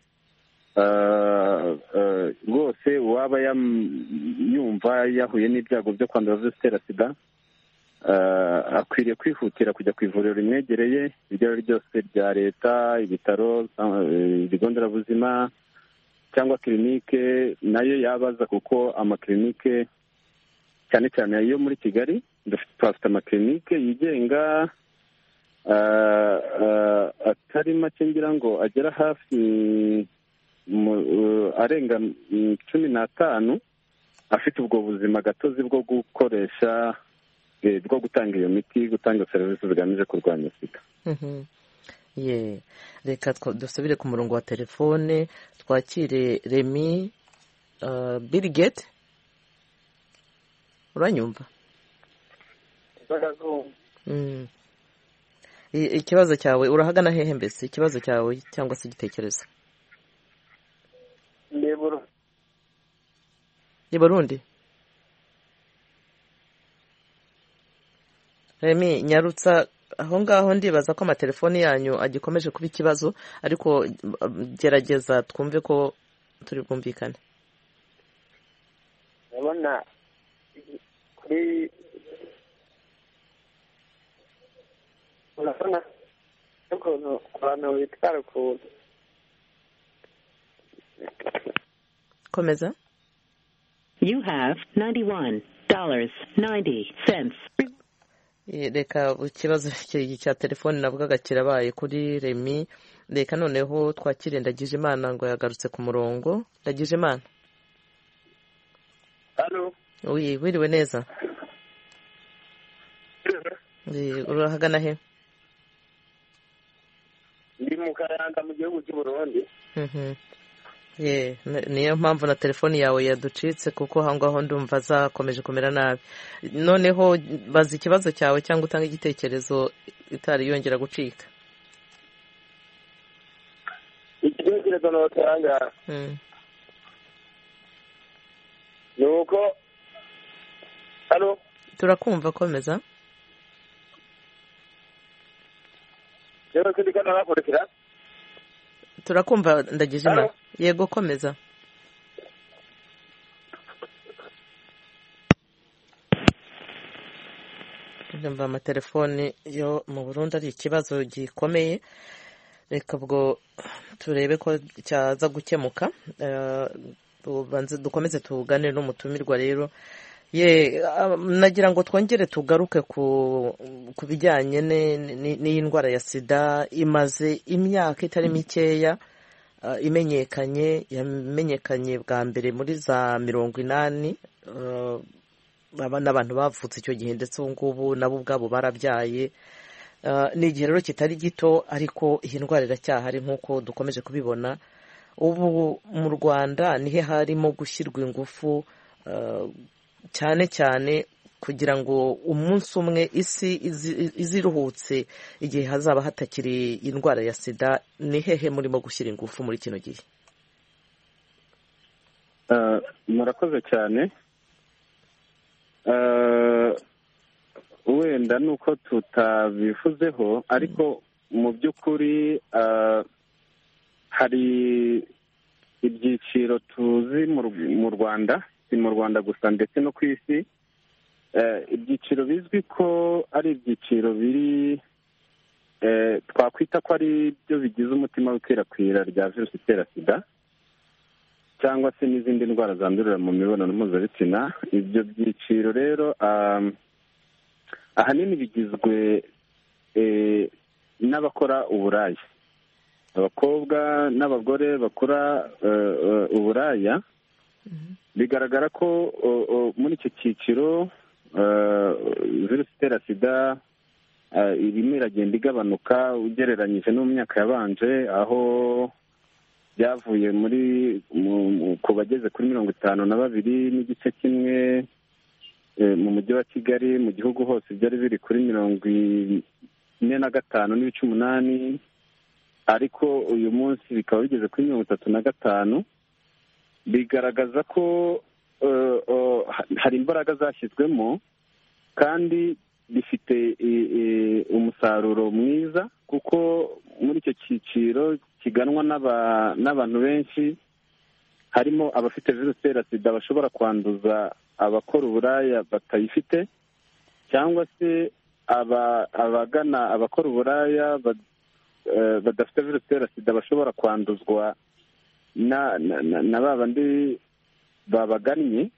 rwose uwaba yumva yahuye n'ibyago byo kwandura virusi itera sida akwiriye kwihutira kujya ku ivuriro rimwegereye, iryo ari ryo ryose rya leta, ibitaro, ibigo nderabuzima cyangwa kirinike nayo yabaza, kuko amakirinike cyane cyane yo muri Kigali, dufite amakirinike yigenga atari make ngira ngo agera hafi arenga cumi n'atanu afite ubwo buzima gatozi bwo gukoresha bwo gutanga iyo miti, gutanga serivisi zigamije kurwanya sida. ye reka dusubire ku murongo wa telefone twakire Remy Birigete. uranyumva? ikibazo cyawe urahagana hehe mbese, ikibazo cyawe cyangwa se igitekerezo? ni Burundi. Remy nyarutsa aho ngaho, ndibaza ko amatelefoni yanyu agikomeje kuba ikibazo, ariko gerageza twumve ko turi bwumvikane. urabona kuri urabona ukuntu abantu bitwara ukuntu. komeza. You have ninety-one dollars and ninety cents. reka ikibazo cya telefoni navugaga kirabaye kuri Remy. reka noneho twakire Ndagijimana ngo yagarutse ku murongo. Ndagijimana. halo. oui wiriwe neza. urahagana he? ndi mu Kayanza mu gihugu cy'u Burundi. ye niyo mpamvu na telefoni yawe yaducitse, kuko aho ngaho ndumva zakomeje kumera nabi. noneho baza ikibazo cyawe cyangwa utanga igitekerezo itari yongera gucika. igitekerezo notanga ni uko halo. turakumva, komeza. rero kindi nabakurikira. turakumva Ndagijimana. yego komeza. ndumva amatelefoni yo mu Burundi ari ikibazo gikomeye. reka ubwo turebe ko cyaza gukemuka. dukomeze tuganire n'umutumirwa rero. ye nagira ngo twongere tugaruke ku ku bijyanye n'iyi ndwara ya sida. imaze imyaka itari mikeya imenyekanye. yamenyekanye bwa mbere muri za mirongo inani n'abantu bavutse icyo gihe, ndetse ubu ngubu nabo ubwabo barabyaye. ni igihe rero kitari gito, ariko iyi ndwara iracyahari nk'uko dukomeje kubibona. ubu mu Rwanda nihe harimo gushyirwa ingufu cyane cyane kugira ngo umunsi umwe isi iziruhutse, igihe hazaba hatakiri indwara ya sida. ni hehe murimo gushyira ingufu muri kino gihe? murakoze cyane. wenda ni uko tutabivuzeho, ariko mu by'ukuri hari ibyiciro tuzi mu Rwanda, si mu Rwanda gusa ndetse no ku isi. ibyiciro bizwi ko ari ibyiciro biri twakwita ko ari byo bigize umutima w'ikwirakwira rya virusi itera sida, cyangwa se n'izindi ndwara zandurira mu mibonano mpuzabitsina. ibyo byiciro rero ahanini bigizwe n'abakora uburaya, abakobwa n'abagore bakora uburaya. bigaragara ko muri icyo cyiciro virusi itera sida irimo iragenda igabanuka ugereranyije no mu myaka yabanje, aho byavuye muri ku bageze kuri mirongo itanu na babiri n'igice kimwe mu mujyi wa Kigali. mu gihugu hose byari biri kuri mirongo ine na gatanu n'ibice umunani, ariko uyu munsi bikaba bigeze kuri mirongo itatu na gatanu. bigaragaza ko hari imbaraga zashyizwemo kandi bifite umusaruro mwiza, kuko muri icyo cyiciro kiganwa n'abantu benshi harimo abafite virusi itera sida bashobora kwanduza abakora uburaya batayifite, cyangwa se abagana abakora uburaya badafite virusi itera sida bashobora kwanduzwa na ba bandi babagannye.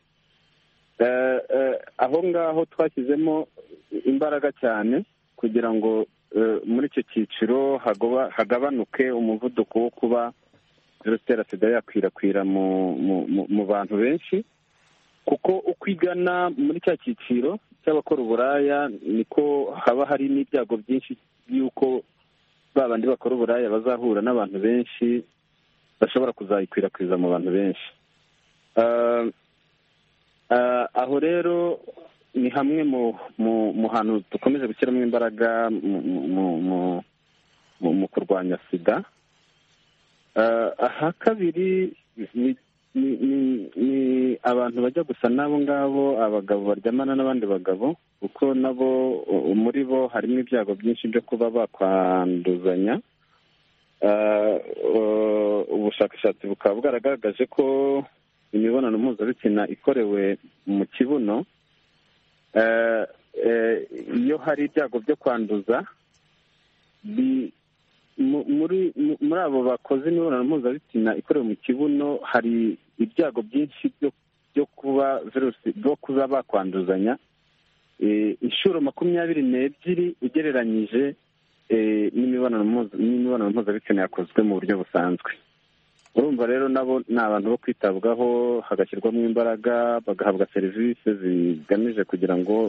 aho ngaho twashyizemo imbaraga cyane kugira ngo muri icyo cyiciro hagabanuke umuvuduko wo kuba virusi itera sida yakwirakwira mu bantu benshi, kuko uko igana muri cya cyiciro cy'abakora uburaya niko haba hari n'ibyago byinshi y'uko ba bandi bakora uburaya bazahura n'abantu benshi bashobora kuzayikwirakwiza mu bantu benshi. Aho rero ni hamwe mu hantu dukomeje gushyiramo imbaraga mu kurwanya sida. Aha kabiri ni abantu bajya gusa n'abo ngabo, abagabo baryamana n'abandi bagabo, kuko nabo muri bo harimo ibyago byinshi byo kuba bakwanduzanya. Ubushakashatsi bukaba bwaragaragaje ko imibonano mpuzabitsina ikorewe mu kibuno, iyo hari ibyago byo kwanduza, muri abo bakoze imibonano mpuzabitsina ikorewe mu kibuno hari ibyago byinshi byo kuba virusi byo kuba bakwanduzanya inshuro makumyabiri n'ebyiri ugereranyije n'imibonano mpuzabitsina yakozwe mu buryo busanzwe. Urumva rero nabo ni abantu bo kwitabwaho, hagashyirwamo imbaraga, bagahabwa serivisi zigamije kugira ngo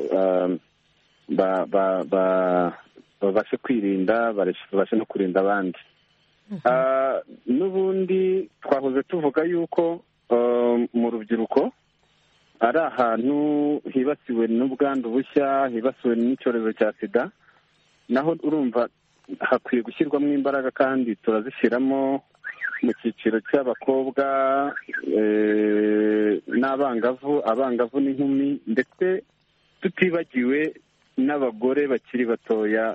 babashe kwirinda, babashe no kurinda abandi. N'ubundi twahoze tuvuga yuko mu rubyiruko ari ahantu hibasiwe n'ubwandu bushya, hibasiwe n'icyorezo cya sida, naho urumva hakwiye gushyirwamo imbaraga kandi turazishyiramo mu cyiciro cy'abakobwa n'abangavu, abangavu n'inkumi, ndetse tutibagiwe n'abagore bakiri batoya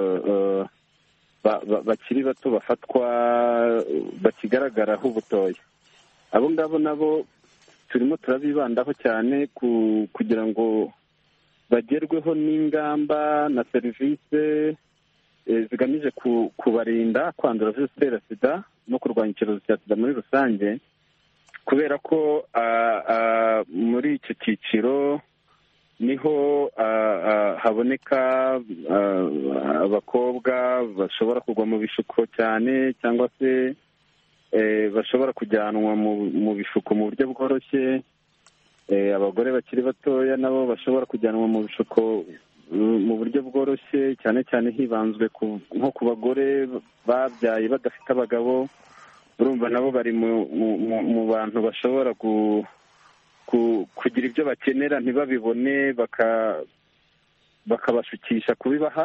bakiri bato bafatwa bakigaragaraho ubutoya. Abo ngabo nabo turimo turabibandaho cyane kugira ngo bagerweho n'ingamba na serivisi zigamije kubarinda kwandura virusi itera sida no kurwanya icyorezo cya sida muri rusange, kubera ko muri icyo cyiciro niho haboneka abakobwa bashobora kugwa mu bishuko cyane, cyangwa se bashobora kujyanwa mu bishuko mu buryo bworoshye. Abagore bakiri batoya nabo bashobora kujyanwa mu bishuko mu buryo bworoshye, cyane cyane hibanzwe nko ku bagore babyaye badafite abagabo. Urumva nabo bari mu bantu bashobora kugira ibyo bakenera ntibabibone, bakabashukisha kubibaha.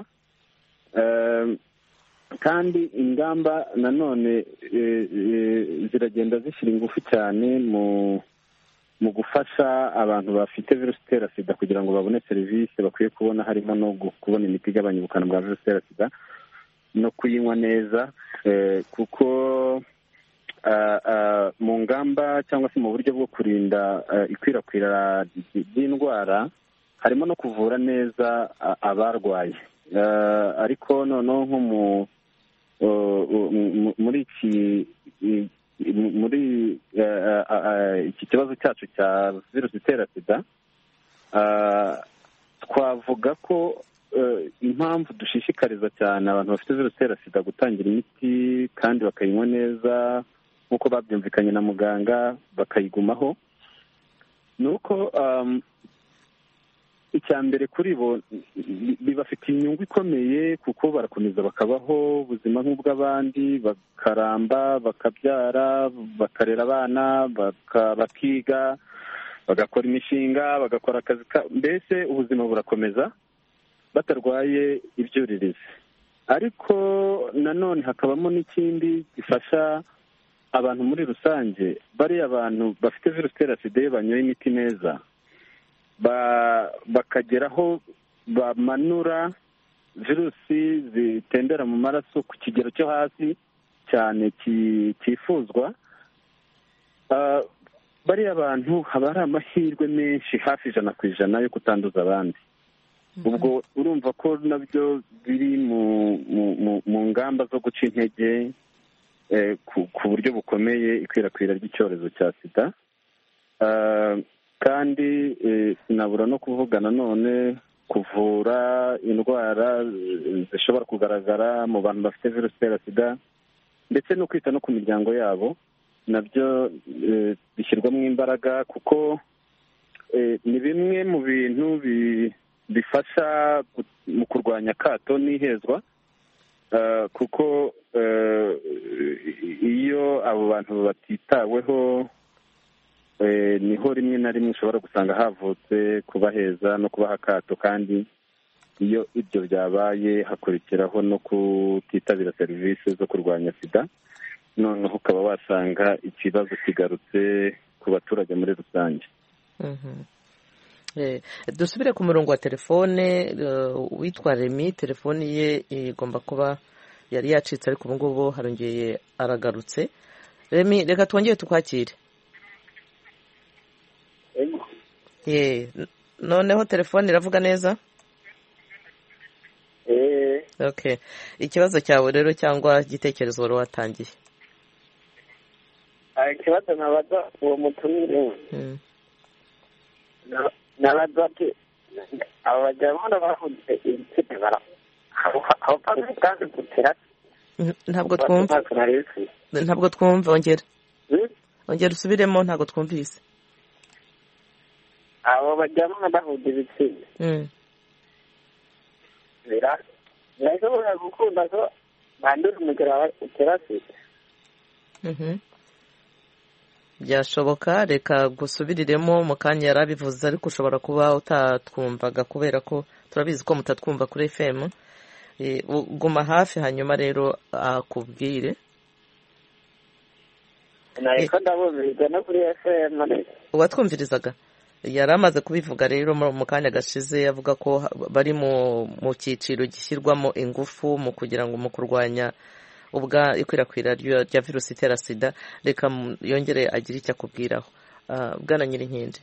Kandi ingamba nanone ziragenda zishyira ingufu cyane mu gufasha abantu bafite virusi itera sida kugira ngo babone serivisi bakwiye kubona, harimo no kubona imiti igabanya ubukana bwa virusi itera sida no kuyinywa neza, kuko mu ngamba cyangwa se mu buryo bwo kurinda ikwirakwira ry'indwara harimo no kuvura neza abarwaye. Ariko noneho nko muri iki muri iki kibazo cyacu cya virusi itera sida, twavuga ko impamvu dushishikariza cyane abantu bafite virusi itera sida gutangira imiti kandi bakayinywa neza nk'uko babyumvikanye na muganga, bakayigumaho, ni uko icya mbere kuri bo bibafitiye inyungu ikomeye, kuko barakomeza bakabaho ubuzima nk'ubw'abandi, bakaramba, bakabyara, bakarera abana, bakiga, bagakora imishinga, bagakora akazi, mbese ubuzima burakomeza batarwaye ibyuririzi. Ariko nanone hakabamo n'ikindi gifasha abantu muri rusange. Bariya abantu bafite virusi itera sida iyo banyoye imiti neza, bakageraho bamanura virusi zitembera mu maraso ku kigero cyo hasi cyane cyifuzwa, bariya abantu haba hari amahirwe menshi, hafi ijana ku ijana yo kutanduza abandi. Ubwo urumva ko nabyo biri mu ngamba zo guca intege ku buryo bukomeye ikwirakwira ry'icyorezo cya sida. Kandi sinabura no kuvuga nanone kuvura indwara zishobora kugaragara mu bantu bafite virusi itera sida ndetse no kwita no ku miryango yabo nabyo bishyirwamo imbaraga kuko ni bimwe mu bintu bifasha mu kurwanya akato n'ihezwa kuko iyo abo bantu batitaweho niho rimwe na rimwe ushobora gusanga havutse kubaheza no kubaha akato kandi iyo ibyo byabaye hakurikiraho no kutitabira serivisi zo kurwanya sida noneho ukaba wasanga ikibazo kigarutse ku baturage muri rusange. Dusubire ku murongo wa telefone witwa Remi, telefoni ye igomba kuba yari yacitse ariko ubu ngubu harongeye aragarutse. Remi, reka twongere tukwakire. Ye, noneho telefone iravuga neza? Eh. Okay. Ikibazo cyawe rero cyangwa igitekerezo wari watangiye? Ah, ikibazo nabaza uwo mutumire. Mm. Nabaza ati abajyana bahuze ibitsina bara. Aho kandi kandi gutera. Ntabwo twumva. Ntabwo twumva ongera. Ongera usubiremo ntabwo twumvise. Abo bajyana bahuze ibitsina. Mm. Bira. Nashobora gukunda ko bandura umugera uterasi. Mhm. Byashoboka, reka gusubiriremo mu kanya yarabivuze ariko ushobora kuba utatwumvaga kubera ko turabizi ko mutatwumva kuri F M. E, guma hafi hanyuma rero akubwire. Nayiko ndabumviriza no kuri F M. Uwatwumvirizaga yari amaze kubivuga rero mu kanya gashize yavuga ko bari mu mu cyiciro gishyirwamo ingufu mu kugira ngo mu kurwanya ubwa ikwirakwira rya virusi itera sida. Reka yongere agire icyo akubwiraho. Bwana Nyirinkindi.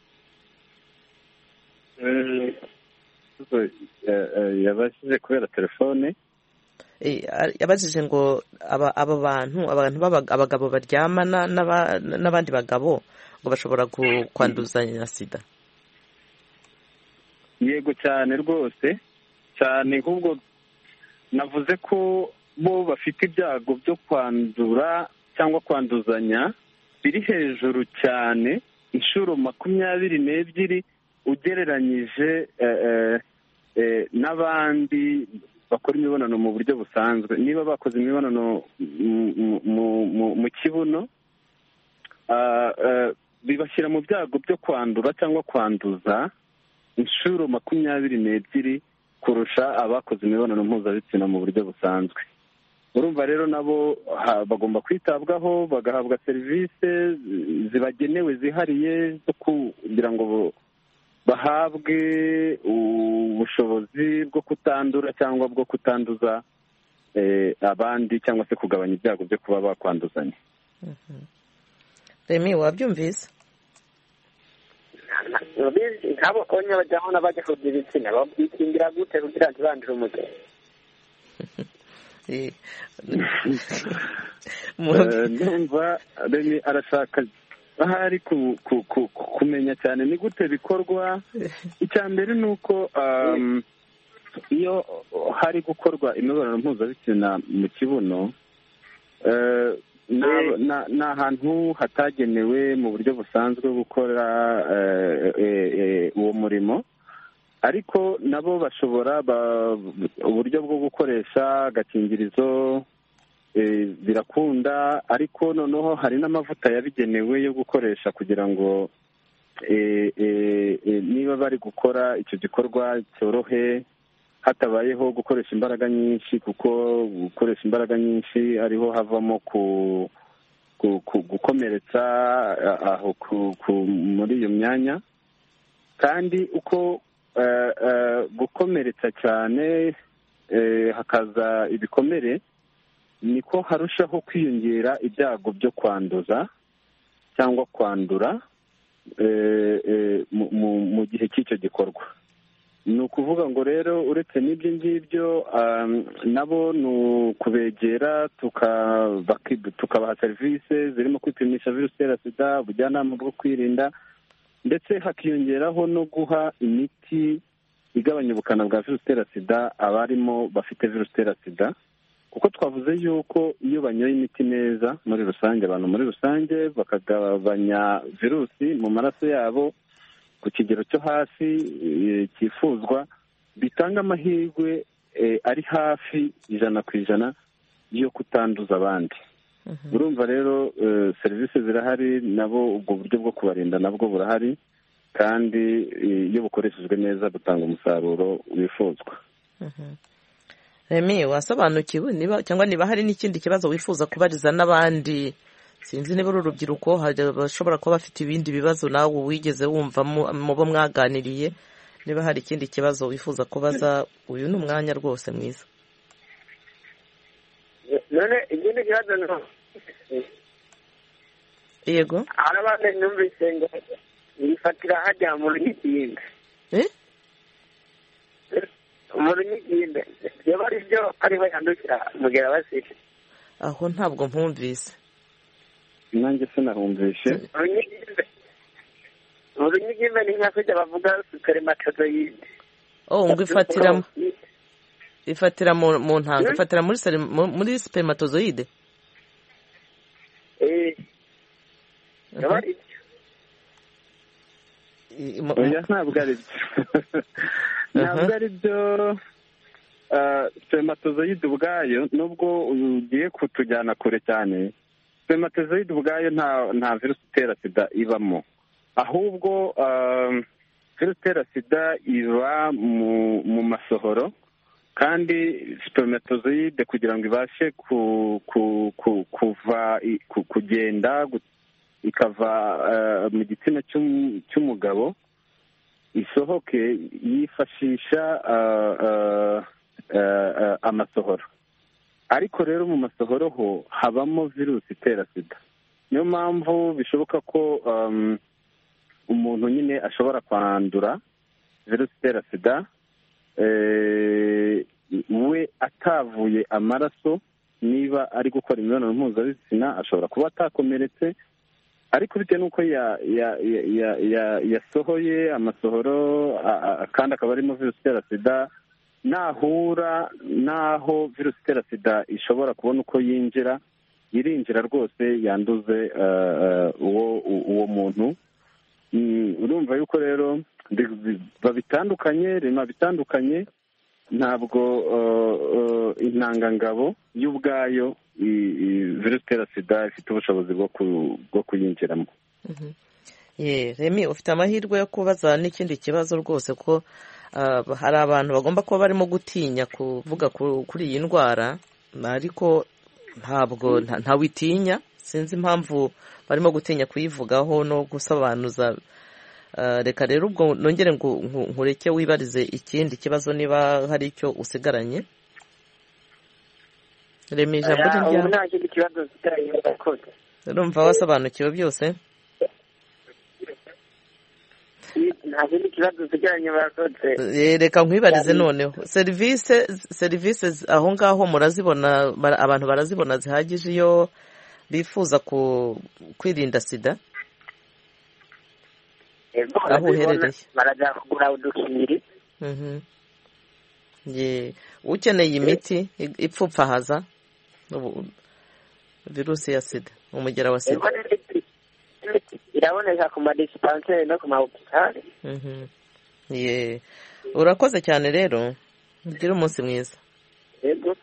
Yabashije kubera telefone. Yabajije ngo aba bantu abantu abagabo baryamana n'abandi bagabo ngo bashobora kwanduzanya sida. Yego cyane rwose cyane, ahubwo navuze ko bo bafite ibyago byo kwandura cyangwa kwanduzanya biri hejuru cyane inshuro makumyabiri n'ebyiri ugereranyije n'abandi bakora imibonano mu buryo busanzwe. Niba bakoze imibonano mu kibuno bibashyira mu byago byo kwandura cyangwa kwanduza inshuro makumyabiri n'ebyiri kurusha abakoze imibonano mpuzabitsina mu buryo busanzwe. Urumva rero nabo bagomba kwitabwaho bagahabwa serivisi zibagenewe zihariye zo kugira ngo bahabwe ubushobozi bwo kutandura cyangwa bwo kutanduza abandi cyangwa se kugabanya ibyago byo kuba bakwanduzanya. Remi, wabyumvise? Nkabo konye bajyana bajya kugira ibitsina babyikingira gute kugira ngo bandure umugero? Numva Remi arashaka ahari kumenya cyane ni gute bikorwa. Icya mbere ni uko iyo hari gukorwa imibonano mpuzabitsina mu kibuno ni ahantu hatagenewe mu buryo busanzwe gukora uwo murimo, ariko nabo bashobora uburyo bwo gukoresha agakingirizo birakunda, ariko noneho hari n'amavuta yabigenewe yo gukoresha kugira ngo niba bari gukora icyo gikorwa cyorohe hatabayeho gukoresha imbaraga nyinshi, kuko gukoresha imbaraga nyinshi ariho havamo gukomeretsa aho muri iyo myanya. Kandi uko gukomeretsa cyane hakaza ibikomere niko harushaho kwiyongera ibyago byo kwanduza cyangwa kwandura mu gihe cy'icyo gikorwa. Ni ukuvuga ngo rero uretse n'ibyo ngibyo nabo ni ukubegera tukabaha serivisi zirimo kwipimisha virusi itera sida, ubujyanama bwo kwirinda, ndetse hakiyongeraho no guha imiti igabanya ubukana bwa virusi itera sida abarimo bafite virusi itera sida, kuko twavuze yuko iyo banyoye imiti neza muri rusange, abantu muri rusange bakagabanya virusi mu maraso yabo ku kigero cyo hasi cyifuzwa, bitanga amahirwe ari hafi ijana ku ijana yo kutanduza abandi. urumva rero serivisi zirahari, nabo ubwo buryo bwo kubarinda nabwo burahari, kandi iyo bukoreshejwe neza butanga umusaruro wifuzwa. Remi, wasobanukiwe niba cyangwa niba hari n'ikindi kibazo wifuza kubariza n'abandi? Sinzi niba uri urubyiruko bashobora kuba bafite ibindi bibazo nawe wigeze wumva mu bo mwaganiriye. Niba hari ikindi kibazo wifuza kubaza, uyu ni umwanya rwose mwiza. none ikindi kibazo no yego arabane numvise ngo yifatira hajya mu runyigimbe eh mu runyigimbe yaba ari byo ariho yandukira mugera basiri. Aho ntabwo mpumvise. Nanjye sinahumvishe. Urunyigimbe urunyigimbe ni nka kujya bavuga spermatozoide. Oh, ngo ifatira ifatira mu mu ntanga, ifatira muri muri spermatozoide. Eh. Yabari. Oya, ntabwo ari byo. Ntabwo ari byo. Spermatozoide ubwayo nubwo ugiye kutujyana kure cyane, spermatozoide ubwayo nta nta virusi itera sida ibamo, ahubwo virusi itera sida iba mu mu masohoro, kandi spermatozoide kugira ngo ibashe ku kuva kugenda ikava mu gitsina cy'umugabo isohoke, yifashisha amasohoro. Ariko rero mu masohoro ho habamo virusi itera sida. Niyo mpamvu bishoboka ko umuntu nyine ashobora kwandura virusi itera sida we atavuye amaraso. Niba ari gukora imibonano mpuzabitsina ashobora kuba atakomeretse, ariko bitewe n'uko yasohoye amasohoro kandi akaba arimo virusi itera sida, nahura n'aho virusi itera sida ishobora kubona uko yinjira, irinjira rwose yanduze uwo muntu. Urumva yuko rero babitandukanye, rema bitandukanye. Ntabwo intangangabo y'ubwayo virusi itera sida ifite ubushobozi bwo kuyinjiramo. Remi, ufite amahirwe yo kubaza n'ikindi kibazo rwose, ko hari abantu bagomba kuba barimo gutinya kuvuga kuri iyi ndwara, ariko ntabwo ntawitinya. Sinzi impamvu barimo gutinya kuyivugaho no gusobanuza. Reka rero ubwo nongere ngo nkureke wibarize ikindi kibazo niba hari icyo usigaranye. Remi, ijambo ryawe. Nta kindi kibazo kitari. Urumva wasobanukiwe byose? Nta kindi kibazo kigeranye barakoze. Reka nkwibarize noneho, serivisi serivisi aho ngaho murazibona, abantu barazibona zihagije iyo bifuza kwirinda sida? Aho uherereye barajya kugura udukingiri. Ukeneye imiti ipfupfahaza virusi ya sida, umugera wa sida, iraboneka ku madisipanseri no ku mahopitali. Urakoze cyane rero, ugire umunsi mwiza. Yego.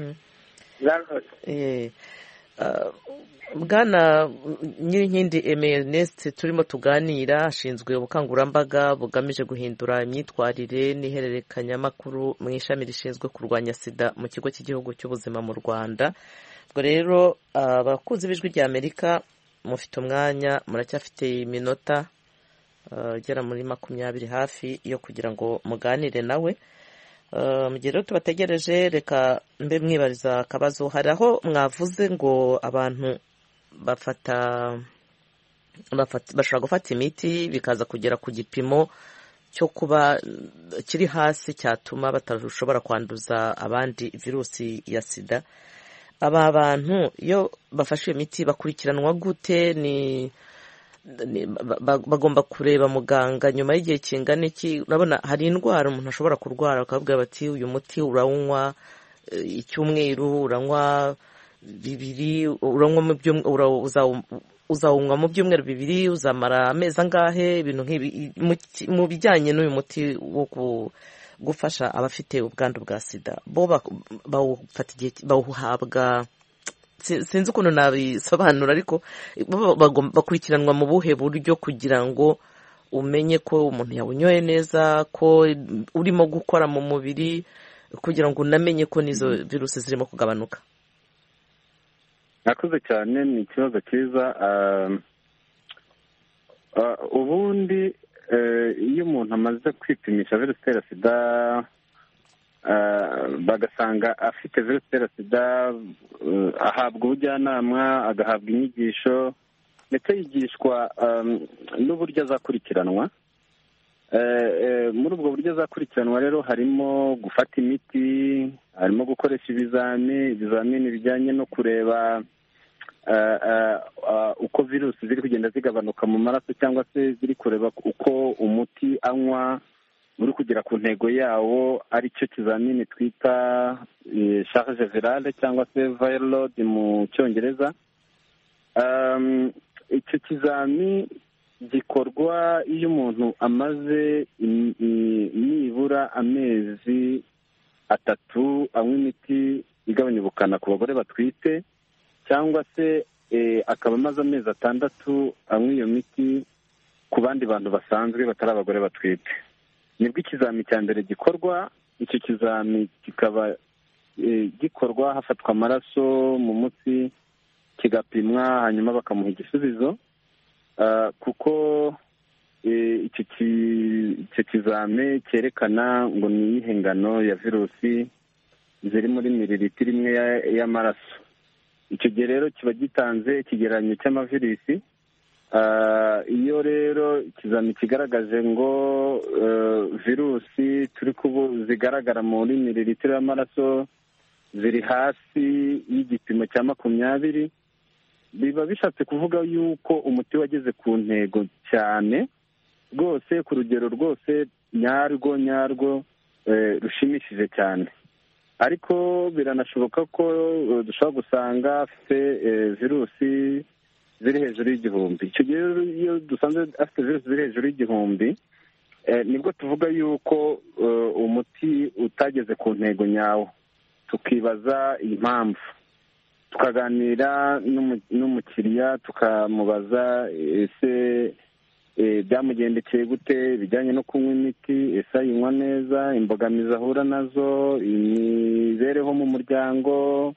Bwana Nyirinkindi Ernest turimo tuganira, ashinzwe ubukangurambaga bugamije guhindura imyitwarire n'ihererekanyamakuru mu ishami rishinzwe kurwanya sida mu kigo cy'igihugu cy'ubuzima mu Rwanda. Ubwo rero abakunzi b'ijwi rya Amerika mufite umwanya, muracyafite iminota igera muri makumyabiri hafi yo kugira ngo muganire nawe. Mu gihe rero tubategereje, reka mbe mwibariza akabazo. Hari aho mwavuze ngo abantu bafata bashobora gufata imiti bikaza kugera ku gipimo cyo kuba kiri hasi cyatuma batashobora kwanduza abandi virusi ya sida. Aba bantu iyo bafashe imiti bakurikiranwa gute? Ni bagomba kureba muganga nyuma y'igihe kingana iki. urabona hari indwara umuntu ashobora kurwara bakabwira bati uyu muti uranywa icyumweru, uranywa bibiri, uranywa uzawunywa mu byumweru bibiri, uzamara amezi angahe, ibintu nk'ibi mu bijyanye n'uyu muti wo gufasha abafite ubwandu bwa sida. bo bawufata igihe bawuhabwa, sinzi ukuntu nabisobanura, ariko bakurikiranwa mu buhe buryo kugira ngo umenye ko umuntu yawunyoye neza, ko urimo gukora mu mubiri, kugira ngo unamenye ko n'izo virusi zirimo kugabanuka? nakoze cyane, ni ikibazo cyiza. ubundi iyo umuntu amaze kwipimisha virusi itera sida bagasanga afite virusi itera sida, ahabwa ubujyanama, agahabwa inyigisho, ndetse yigishwa n'uburyo azakurikiranwa. muri ubwo buryo azakurikiranwa rero harimo gufata imiti, harimo gukoresha ibizami ibizamini bijyanye no kureba uko virusi ziri kugenda zigabanuka mu maraso, cyangwa se ziri kureba uko umuti anywa uri kugera ku ntego yawo, ari cyo kizamini twita charge virale cyangwa se viral load mu cyongereza. icyo kizami gikorwa iyo umuntu amaze nibura amezi atatu anywa imiti igabanya ubukana ku bagore batwite, cyangwa se akaba amaze amezi atandatu anywa iyo miti ku bandi bantu basanzwe batari abagore batwite. nibwo ikizami cya mbere gikorwa. icyo kizami kikaba gikorwa hafatwa amaraso mu mutsi, kigapimwa, hanyuma bakamuha igisubizo, kuko icyo kizami cyerekana ngo ni iyihe ngano ya virusi ziri muri mililitiro imwe y'amaraso. icyo gihe rero kiba gitanze ikigereranyo cy'amavirisi. iyo rero ikizami kigaragaje ngo virusi turi kubu zigaragara muri mililitiro y'amaraso ziri hasi y'igipimo cya makumyabiri, biba bishatse kuvuga yuko umuti wageze ku ntego cyane rwose, ku rugero rwose nyarwo nyarwo rushimishije cyane. ariko biranashoboka ko dushobora gusanga afite virusi ziri hejuru y'igihumbi. icyo gihe iyo dusanze afite virusi ziri hejuru y'igihumbi, nibwo tuvuga yuko umuti utageze ku ntego nyawo, tukibaza impamvu, tukaganira n'umukiriya tukamubaza ese byamugendekeye gute bijyanye no kunywa imiti, ese ayinywa neza, imbogamizi ahura nazo, imibereho mu muryango,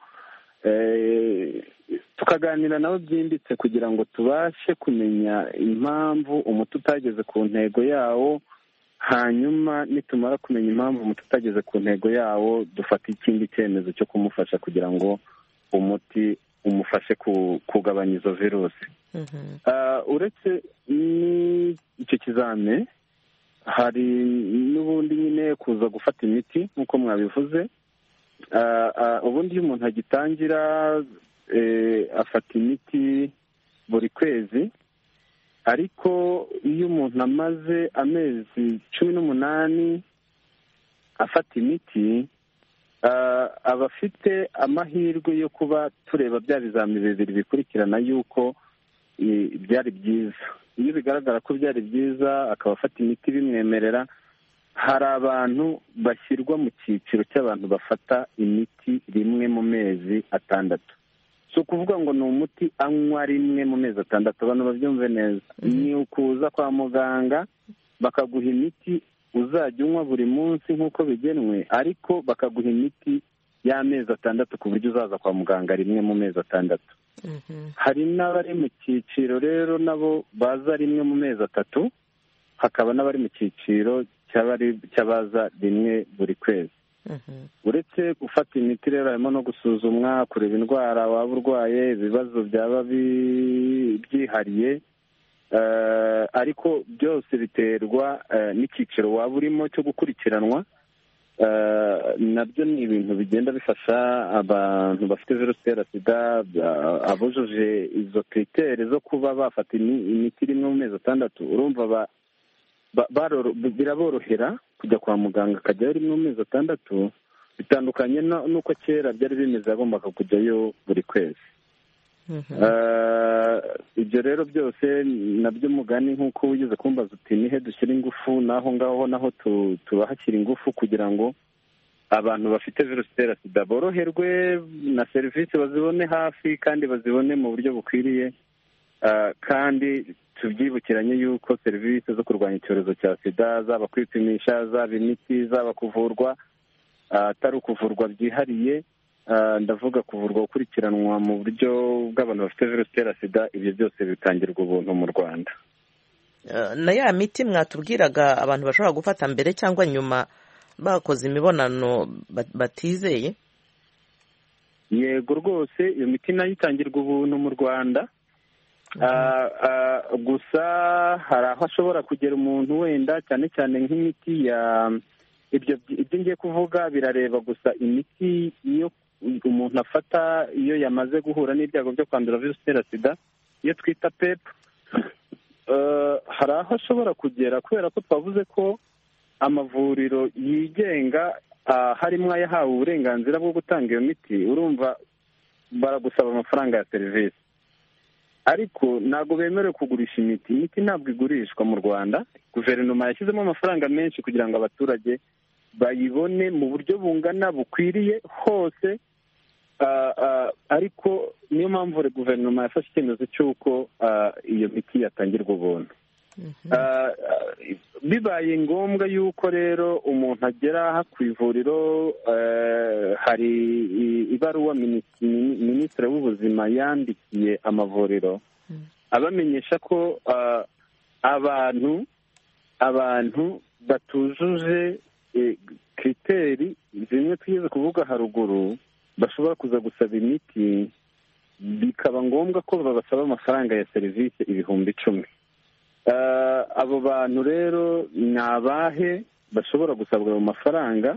tukaganira nabo byimbitse kugira ngo tubashe kumenya impamvu umuti utageze ku ntego yawo. hanyuma nitumara kumenya impamvu umuti utageze ku ntego yawo, dufata ikindi cyemezo cyo kumufasha kugira ngo umuti umufashe kugabanya izo virusi. uretse icyo kizame, hari n'ubundi nyine kuza gufata imiti nk'uko mwabivuze. ubundi iyo umuntu agitangira afata imiti buri kwezi, ariko iyo umuntu amaze amezi cumi n'umunani afata imiti, aba afite amahirwe yo kuba tureba bya bizami bibiri bikurikirana yuko byari byiza. iyo bigaragara ko byari byiza akaba afata imiti bimwemerera, hari abantu bashyirwa mu cyiciro cy'abantu bafata imiti rimwe mu mezi atandatu. si ukuvuga ngo ni umuti anywa rimwe mu mezi atandatu, abantu babyumve neza. ni ukuza kwa muganga bakaguha imiti uzajya unywa buri munsi nk'uko bigenwe, ariko bakaguha imiti y'amezi atandatu ku buryo uzaza kwa muganga rimwe mu mezi atandatu. hari n'abari mu cyiciro rero nabo baza rimwe mu mezi atatu, hakaba n'abari mu cyiciro cy'abaza rimwe buri kwezi. uretse gufata imiti rero harimo no gusuzumwa, kureba indwara waba urwaye, ibibazo byaba byihariye, ariko byose biterwa n'icyiciro waba urimo cyo gukurikiranwa. nabyo ni ibintu bigenda bifasha abantu bafite virusi itera sida, abujuje izo kriteri zo kuba bafata imiti rimwe mu mezi atandatu. Urumva biraborohera kujya kwa muganga akajyayo rimwe mu mezi atandatu, bitandukanye n'uko kera byari bimeze yagombaga kujyayo buri kwezi. Ibyo rero byose nabyo mugani nk'uko wigeze kumbaza uti nihe dushyira ingufu, naho ngaho naho turahashyira ingufu kugira ngo abantu bafite virusi itera sida boroherwe na serivisi bazibone hafi kandi bazibone mu buryo bukwiriye, kandi tubyibukiranye yuko serivisi zo kurwanya icyorezo cya sida, zaba kwipimisha, zaba imiti, zaba kuvurwa, atari ukuvurwa byihariye, ndavuga kuvurwa gukurikiranwa mu buryo bw'abantu bafite virusi itera sida, ibyo byose bitangirwa ubuntu mu Rwanda. Na ya miti mwatubwiraga abantu bashobora gufata mbere cyangwa nyuma bakoze imibonano batizeye? Yego rwose, iyo miti nayo itangirwa ubuntu mu Rwanda. Gusa hari aho ashobora kugera umuntu wenda cyane cyane nk'imiti ya ibyo ngiye kuvuga birareba gusa imiti iyo umuntu afata iyo yamaze guhura n'ibyago byo kwandura virusi itera sida, iyo twita pep. Hari aho ashobora kugera kubera ko twavuze ko amavuriro yigenga harimo ayahawe uburenganzira bwo gutanga iyo miti, urumva baragusaba amafaranga ya serivisi, ariko ntabwo bemerewe kugurisha imiti. Imiti ntabwo igurishwa mu Rwanda. Guverinoma yashyizemo amafaranga menshi kugira ngo abaturage bayibone mu buryo bungana bukwiriye hose, ariko niyo mpamvu guverinoma yafashe icyemezo cy'uko iyo miti yatangirwa ubuntu. Bibaye ngombwa yuko rero umuntu agera ku ivuriro, hari ibaruwa minisitiri w'ubuzima yandikiye amavuriro abamenyesha ko abantu abantu batujuje kriteri zimwe twigeze kuvuga haruguru bashobora kuza gusaba imiti, bikaba ngombwa ko babasaba amafaranga ya serivisi ibihumbi icumi. Abo bantu rero ni abahe bashobora gusabwa ayo mafaranga?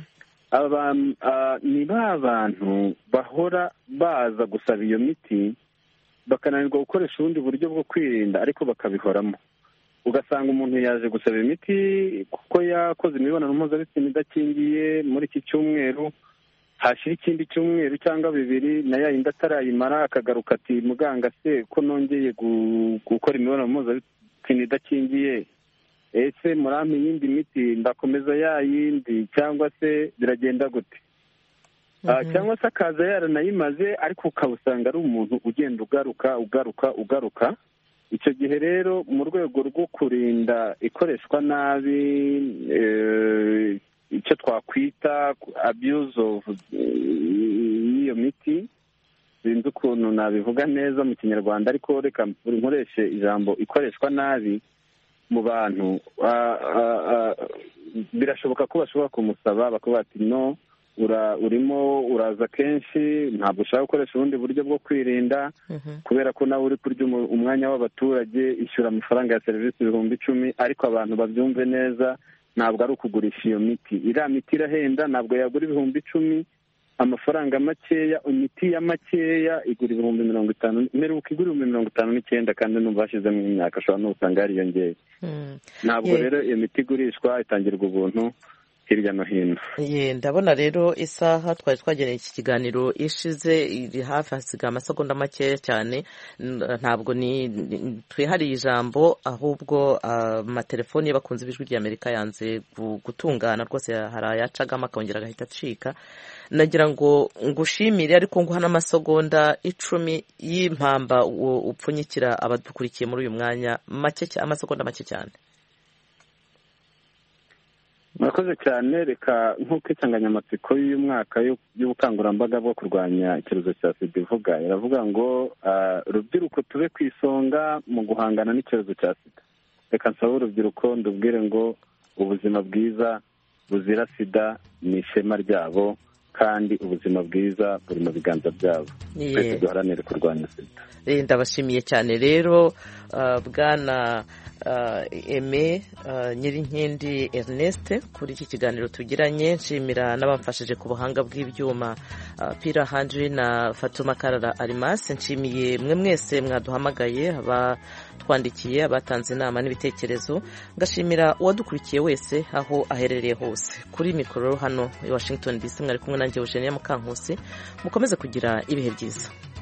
Ni ba bantu bahora baza gusaba iyo miti bakananirwa gukoresha ubundi buryo bwo kwirinda ariko bakabihoramo. Ugasanga umuntu yaje gusaba imiti kuko yakoze imibonano mpuzabitsina idakingiye muri iki cyumweru, hashira ikindi cyumweru cyangwa bibiri na ya yindi atarayimara, akagaruka ati muganga se ko nongeye gukora imibonano mpuzabitsina idakingiye, ese murampe iyindi miti ndakomeza ya yindi cyangwa se biragenda gute? Cyangwa se akaza yaranayimaze ariko ukabusanga ari umuntu ugenda ugaruka ugaruka ugaruka. Icyo gihe rero mu rwego rwo kurinda ikoreshwa nabi, icyo twakwita abuse of iyo miti, sinzi ukuntu nabivuga neza mu Kinyarwanda, ariko reka nkoreshe ijambo ikoreshwa nabi mu bantu, birashoboka ko bashobora kumusaba bakavuga ati no, urimo uraza kenshi, ntabwo ushaka gukoresha ubundi buryo bwo kwirinda kubera ko nawe uri kurya umwanya w'abaturage, ishyura amafaranga ya serivisi ibihumbi icumi. Ariko abantu babyumve neza, ntabwo ari ukugurisha iyo miti. Iriya miti irahenda, ntabwo yagura ibihumbi icumi, amafaranga makeya, imiti ya makeya igura ibihumbi mirongo itanu, mperuka igura ibihumbi mirongo itanu n'icyenda, kandi numva hashyizemo imyaka ashobora no gusanga yariyongeye. Ntabwo rero iyo miti igurishwa, itangirwa ubuntu hirya no hino. Ndabona rero isaha twari twageneye iki kiganiro ishize iri hafi, hasigaye amasegonda makeya cyane. Ntabwo ni twihariye ijambo, ahubwo amatelefoni y'abakunzi b'ijwi ry'Amerika yanze gutungana rwose, hari ayacagamo akongera agahita acika. Nagira ngo ngushimire, ariko nguha n'amasegonda icumi y'impamba upfunyikira abadukurikiye muri uyu mwanya, make amasegonda make cyane. murakoze cyane. Reka nk'uko insanganyamatsiko y'uyu mwaka y'ubukangurambaga bwo kurwanya icyorezo cya sida ivuga, iravuga ngo urubyiruko tube ku isonga mu guhangana n'icyorezo cya sida. Reka nsaba urubyiruko ndubwire ngo ubuzima bwiza buzira sida ni ishema ryabo, kandi ubuzima bwiza buri mu biganza byabo. Twese duharanire kurwanya sida. Ndabashimiye cyane rero bwana Aime Nyirinkindi Ernest kuri iki kiganiro tugiranye. Nshimira n'abamfashije ku buhanga bw'ibyuma Pira Handri na Fatuma Karara Alimas. Nshimiye mwe mwese mwaduhamagaye, abatwandikiye, abatanze inama n'ibitekerezo. Ngashimira uwadukurikiye wese aho aherereye hose. Kuri mikoro hano i Washington D C mwari kumwe nanjye Eugenia Mukankusi. Mukomeze kugira ibihe byiza.